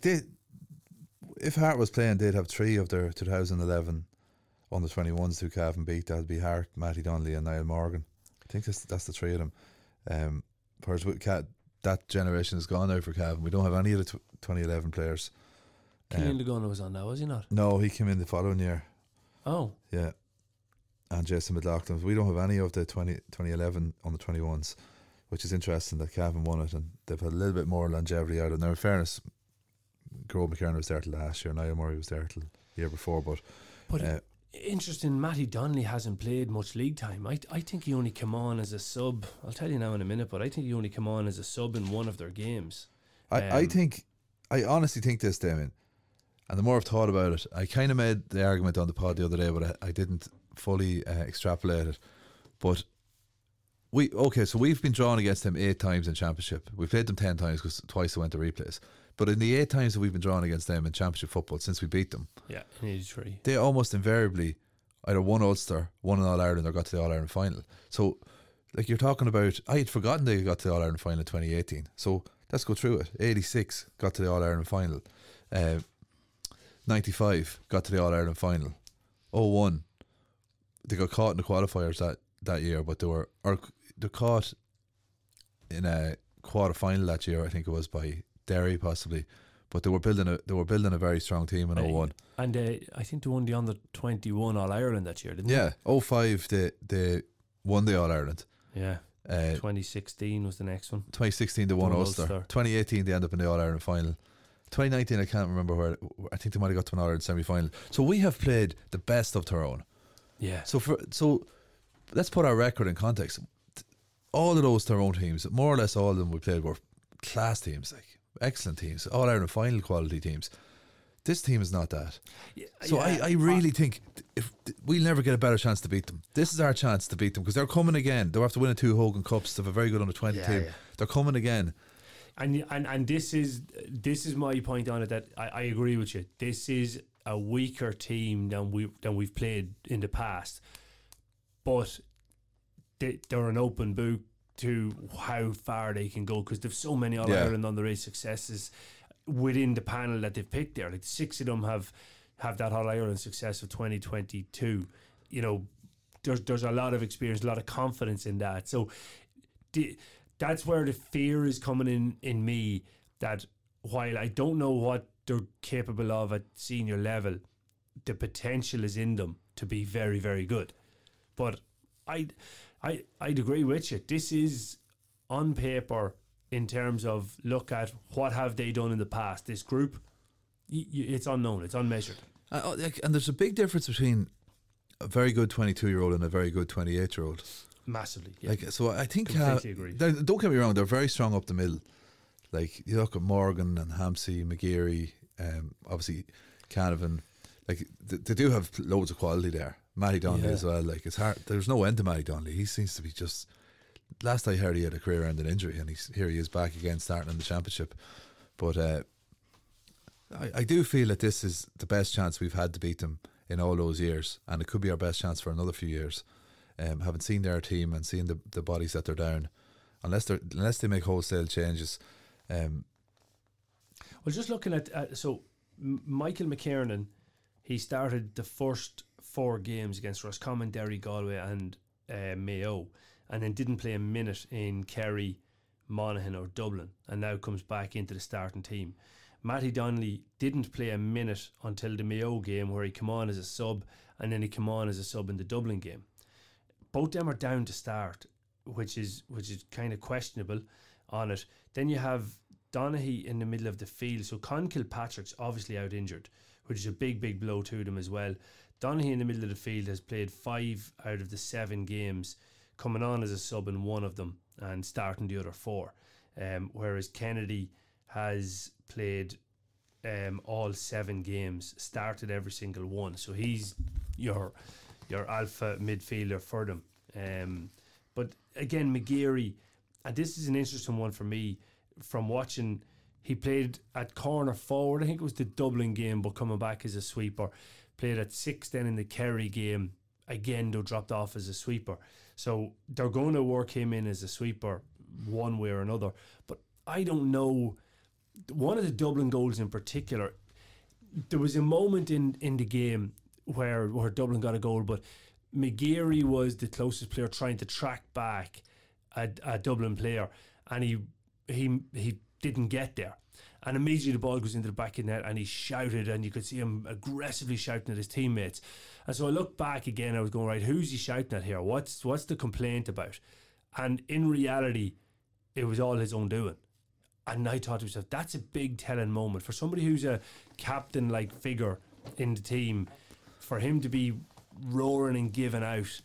if Hart was playing, they'd have 3 of their 2011 under 21s who Cavan beat. That'd be Hart, Matty Donnelly, and Niall Morgan. I think that's the 3 of them. Whereas that generation is gone now for Cavan. We don't have any of the 2011 players. Killian Laguna was on now, was he not? No, he came in the following year. Oh. Yeah. And Jason McLaughlin. We don't have any of the 2011 on the 21s, which is interesting that Cavan won it, and they've had a little bit more longevity out of it. Now, in fairness, Grove McKernan was there till last year, Niall Murray was there till the year before, but interesting, Matty Donnelly hasn't played much league time. I think he only came on as a sub. I'll tell you now in a minute, but I think he only came on as a sub in one of their games. I honestly think this, Damien, and the more I've thought about it, I kind of made the argument on the pod the other day, but I didn't fully extrapolate it. But we've been drawn against them 8 times in Championship. We've played them 10 times because twice they went to replays. But in the 8 times that we've been drawn against them in Championship football since we beat them, in 83, they almost invariably either won Ulster, won an All-Ireland, or got to the All-Ireland final. So, like you're talking about, I had forgotten they got to the All-Ireland final in 2018. So let's go through it. 86 got to the All-Ireland final. 95 got to the All-Ireland final. 01 they got caught in the qualifiers that year, but they're caught in a quarter final that year. I think it was by Derry possibly, but they were building a very strong team in 01. And I think they won the under 21 All Ireland that year, didn't they? Yeah, 05 they won the All Ireland. Yeah. 2016 was the next one. 2016 they won Ulster. 2018 they ended up in the All Ireland final. 2019 I can't remember where. I think they might have got to an All Ireland semi final. So we have played the best of Tyrone. Yeah. So let's put our record in context. All of those Tyrone teams, more or less all of them we played, were class teams, like excellent teams, all Ireland final quality teams. This team is not that. So I really think if we'll never get a better chance to beat them. This is our chance to beat them because they're coming again. They'll have to win 2 Hogan Cups. They have a very good under 20 team. They're coming again. And this is my point on it, that I agree with you. This is a weaker team than we've played in the past, but they're an open book to how far they can go because they've so many All Ireland underage successes within the panel that they've picked there. Like 6 of them have that All Ireland success of 2022. You know, there's a lot of experience, a lot of confidence in that. So that's where the fear is coming in me, that while I don't know what they're capable of at senior level, the potential is in them to be very, very good. But I'd agree with you. This is on paper, in terms of look at what have they done in the past. This group, it's unknown, it's unmeasured. And there's a big difference between a very good 22-year-old and a very good 28-year-old. Massively, yeah. Like, so I think completely agree. Don't get me wrong, they're very strong up the middle. Like you look at Morgan and Hampsey, McGeary, obviously Canavan. Like they do have loads of quality there. Matty Donnelly as well. Like it's hard. There's no end to Matty Donnelly. He seems to be just. Last I heard, he had a career-ending injury, and here he is back again, starting in the championship. But I do feel that this is the best chance we've had to beat them in all those years, and it could be our best chance for another few years. Having seen their team and seeing the bodies that they're down, unless they make wholesale changes. Well, just looking at Michael McKiernan, he started the first 4 games against Roscommon, Derry, Galway, and Mayo, and then didn't play a minute in Kerry, Monaghan or Dublin, and now comes back into the starting team. Matty Donnelly didn't play a minute until the Mayo game, where he came on as a sub, and then he came on as a sub in the Dublin game. Both them are down to start, which is kind of questionable on it. Then you have Donaghy in the middle of the field, so Con Kilpatrick's obviously out injured, which is a big blow to them as well. Donaghy in the middle of the field has played 5 out of the 7 games, coming on as a sub in 1 of them and starting the other 4, whereas Kennedy has played all 7 games, started every single one, so he's your alpha midfielder for them. But again, McGeary, and this is an interesting one for me from watching. He played at corner forward, I think it was the Dublin game, but coming back as a sweeper. Played at 6 then in the Kerry game, again though dropped off as a sweeper. So they're going to work him in as a sweeper one way or another. But I don't know, one of the Dublin goals in particular, there was a moment in the game where Dublin got a goal, but McGeary was the closest player trying to track back a Dublin player, and he didn't get there, and immediately the ball goes into the back of the net, and he shouted, and you could see him aggressively shouting at his teammates. And so I looked back again, I was going, right, who's he shouting at here? What's the complaint about? And in reality, it was all his own doing. And I thought to myself, that's a big telling moment for somebody who's a captain-like figure in the team, for him to be roaring and giving out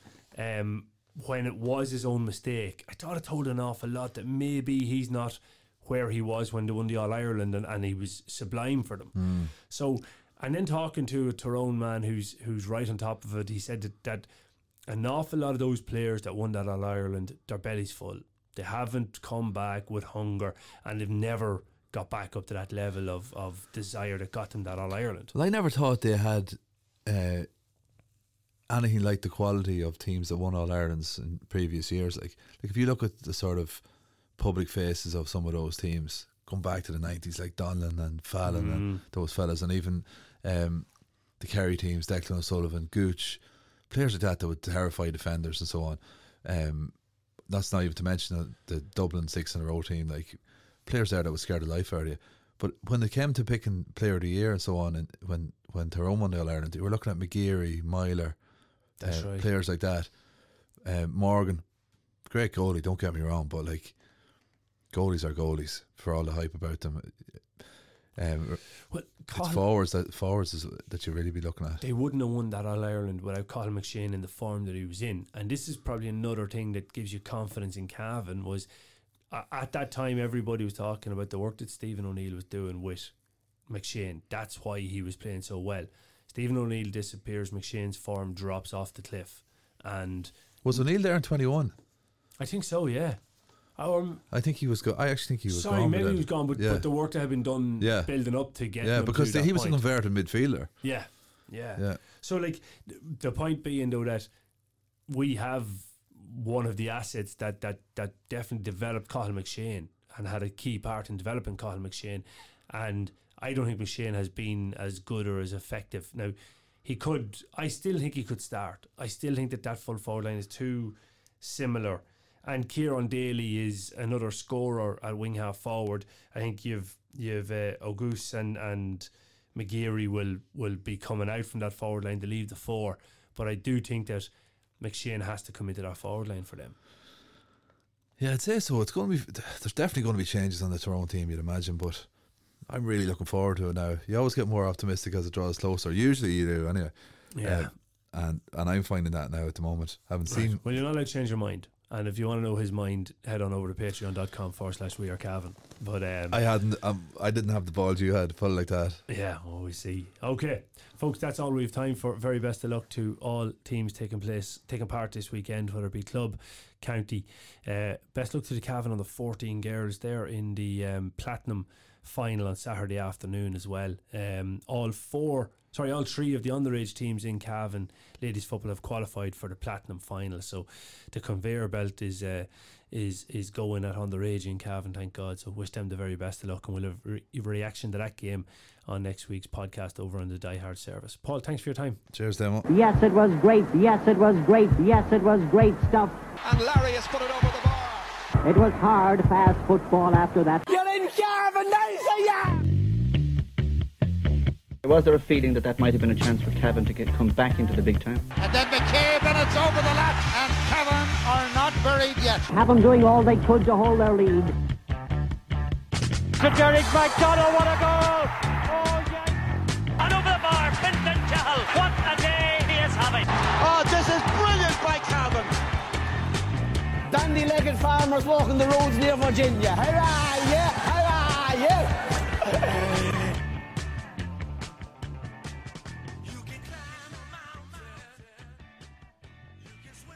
when it was his own mistake. I thought it told an awful lot that maybe he's not where he was when they won the All-Ireland, and he was sublime for them. So, and then talking to a Tyrone man who's right on top of it, he said that an awful lot of those players that won that All-Ireland, their belly's full. They haven't come back with hunger, and they've never got back up to that level of desire that got them that All-Ireland. Well, I never thought they had anything like the quality of teams that won All-Irelands in previous years. Like if you look at the sort of public faces of some of those teams, come back to the 90s, like Donlan and Fallon and those fellas, and even the Kerry teams, Declan O'Sullivan, Gooch, players like that would terrify defenders and so on. That's not even to mention the Dublin 6 in a row team, like players there that would scare the life out of you. But when it came to picking player of the year and so on, and when Tyrone won the All-Ireland, they were looking at McGeary, Myler, right, players like that. Morgan, great goalie, don't get me wrong, but like, goalies are goalies for all the hype about them. Well, it's forwards is that you really be looking at. They wouldn't have won that All-Ireland without Colin McShane in the form that he was in. And this is probably another thing that gives you confidence in Cavan was at that time everybody was talking about the work that Stephen O'Neill was doing with McShane. That's why he was playing so well. Stephen O'Neill disappears, McShane's form drops off the cliff. And was O'Neill there in 21? I think so, yeah. I think he was I actually think he was gone. Sorry, maybe he was gone, but the work that had been done building up to get him because to he that was point. a converted midfielder. Yeah. So, like, the point being, though, that we have one of the assets that definitely developed Colin McShane and had a key part in developing Colin McShane. And I don't think McShane has been as good or as effective. Now, I still think he could start. I still think that full forward line is too similar. And Kieran Daly is another scorer at wing half forward. I think you've Auguste and McGeary will be coming out from that forward line to leave the four. But I do think that McShane has to come into that forward line for them. Yeah, I'd say so. It's going to be. There's definitely going to be changes on the Tyrone team, you'd imagine. But I'm really looking forward to it now. You always get more optimistic as it draws closer. Usually you do, anyway. Yeah. And I'm finding that now at the moment. Haven't seen. Well, you're not allowed to change your mind. And if you want to know his mind, head on over to patreon.com/wearecavan. But I didn't have the balls you had, put it like that. Yeah, we see. Okay, folks, that's all we have time for. Very best of luck to all teams taking part this weekend, whether it be club, county. Best luck to the Cavan on the 14 girls there in the Platinum final on Saturday afternoon as well. All three of the underage teams in Cavan ladies football have qualified for the Platinum final, so the conveyor belt is going at underage in Cavan, thank God. So wish them the very best of luck, and we'll have a reaction to that game on next week's podcast over on the Die Hard service. Paul, thanks for your time. Cheers, Demo. Yes, it was great. Yes, it was great. Yes, it was great stuff. And Larry has put it over the bar. It was hard, fast football after that. You're in Cavan, yeah! Was there a feeling that might have been a chance for Cavan to come back into the big time? And then McCabe, and it's over the lap, and Cavan are not buried yet. Cavan doing all they could to hold their lead. To Derek McDonald, what a goal! Oh, yes! And over the bar, Fintan Cahill, what a day he is having! Oh, this is brilliant by Cavan! Dandy-legged farmers walking the roads near Virginia. Hurrah, yeah! Hurrah, yeah!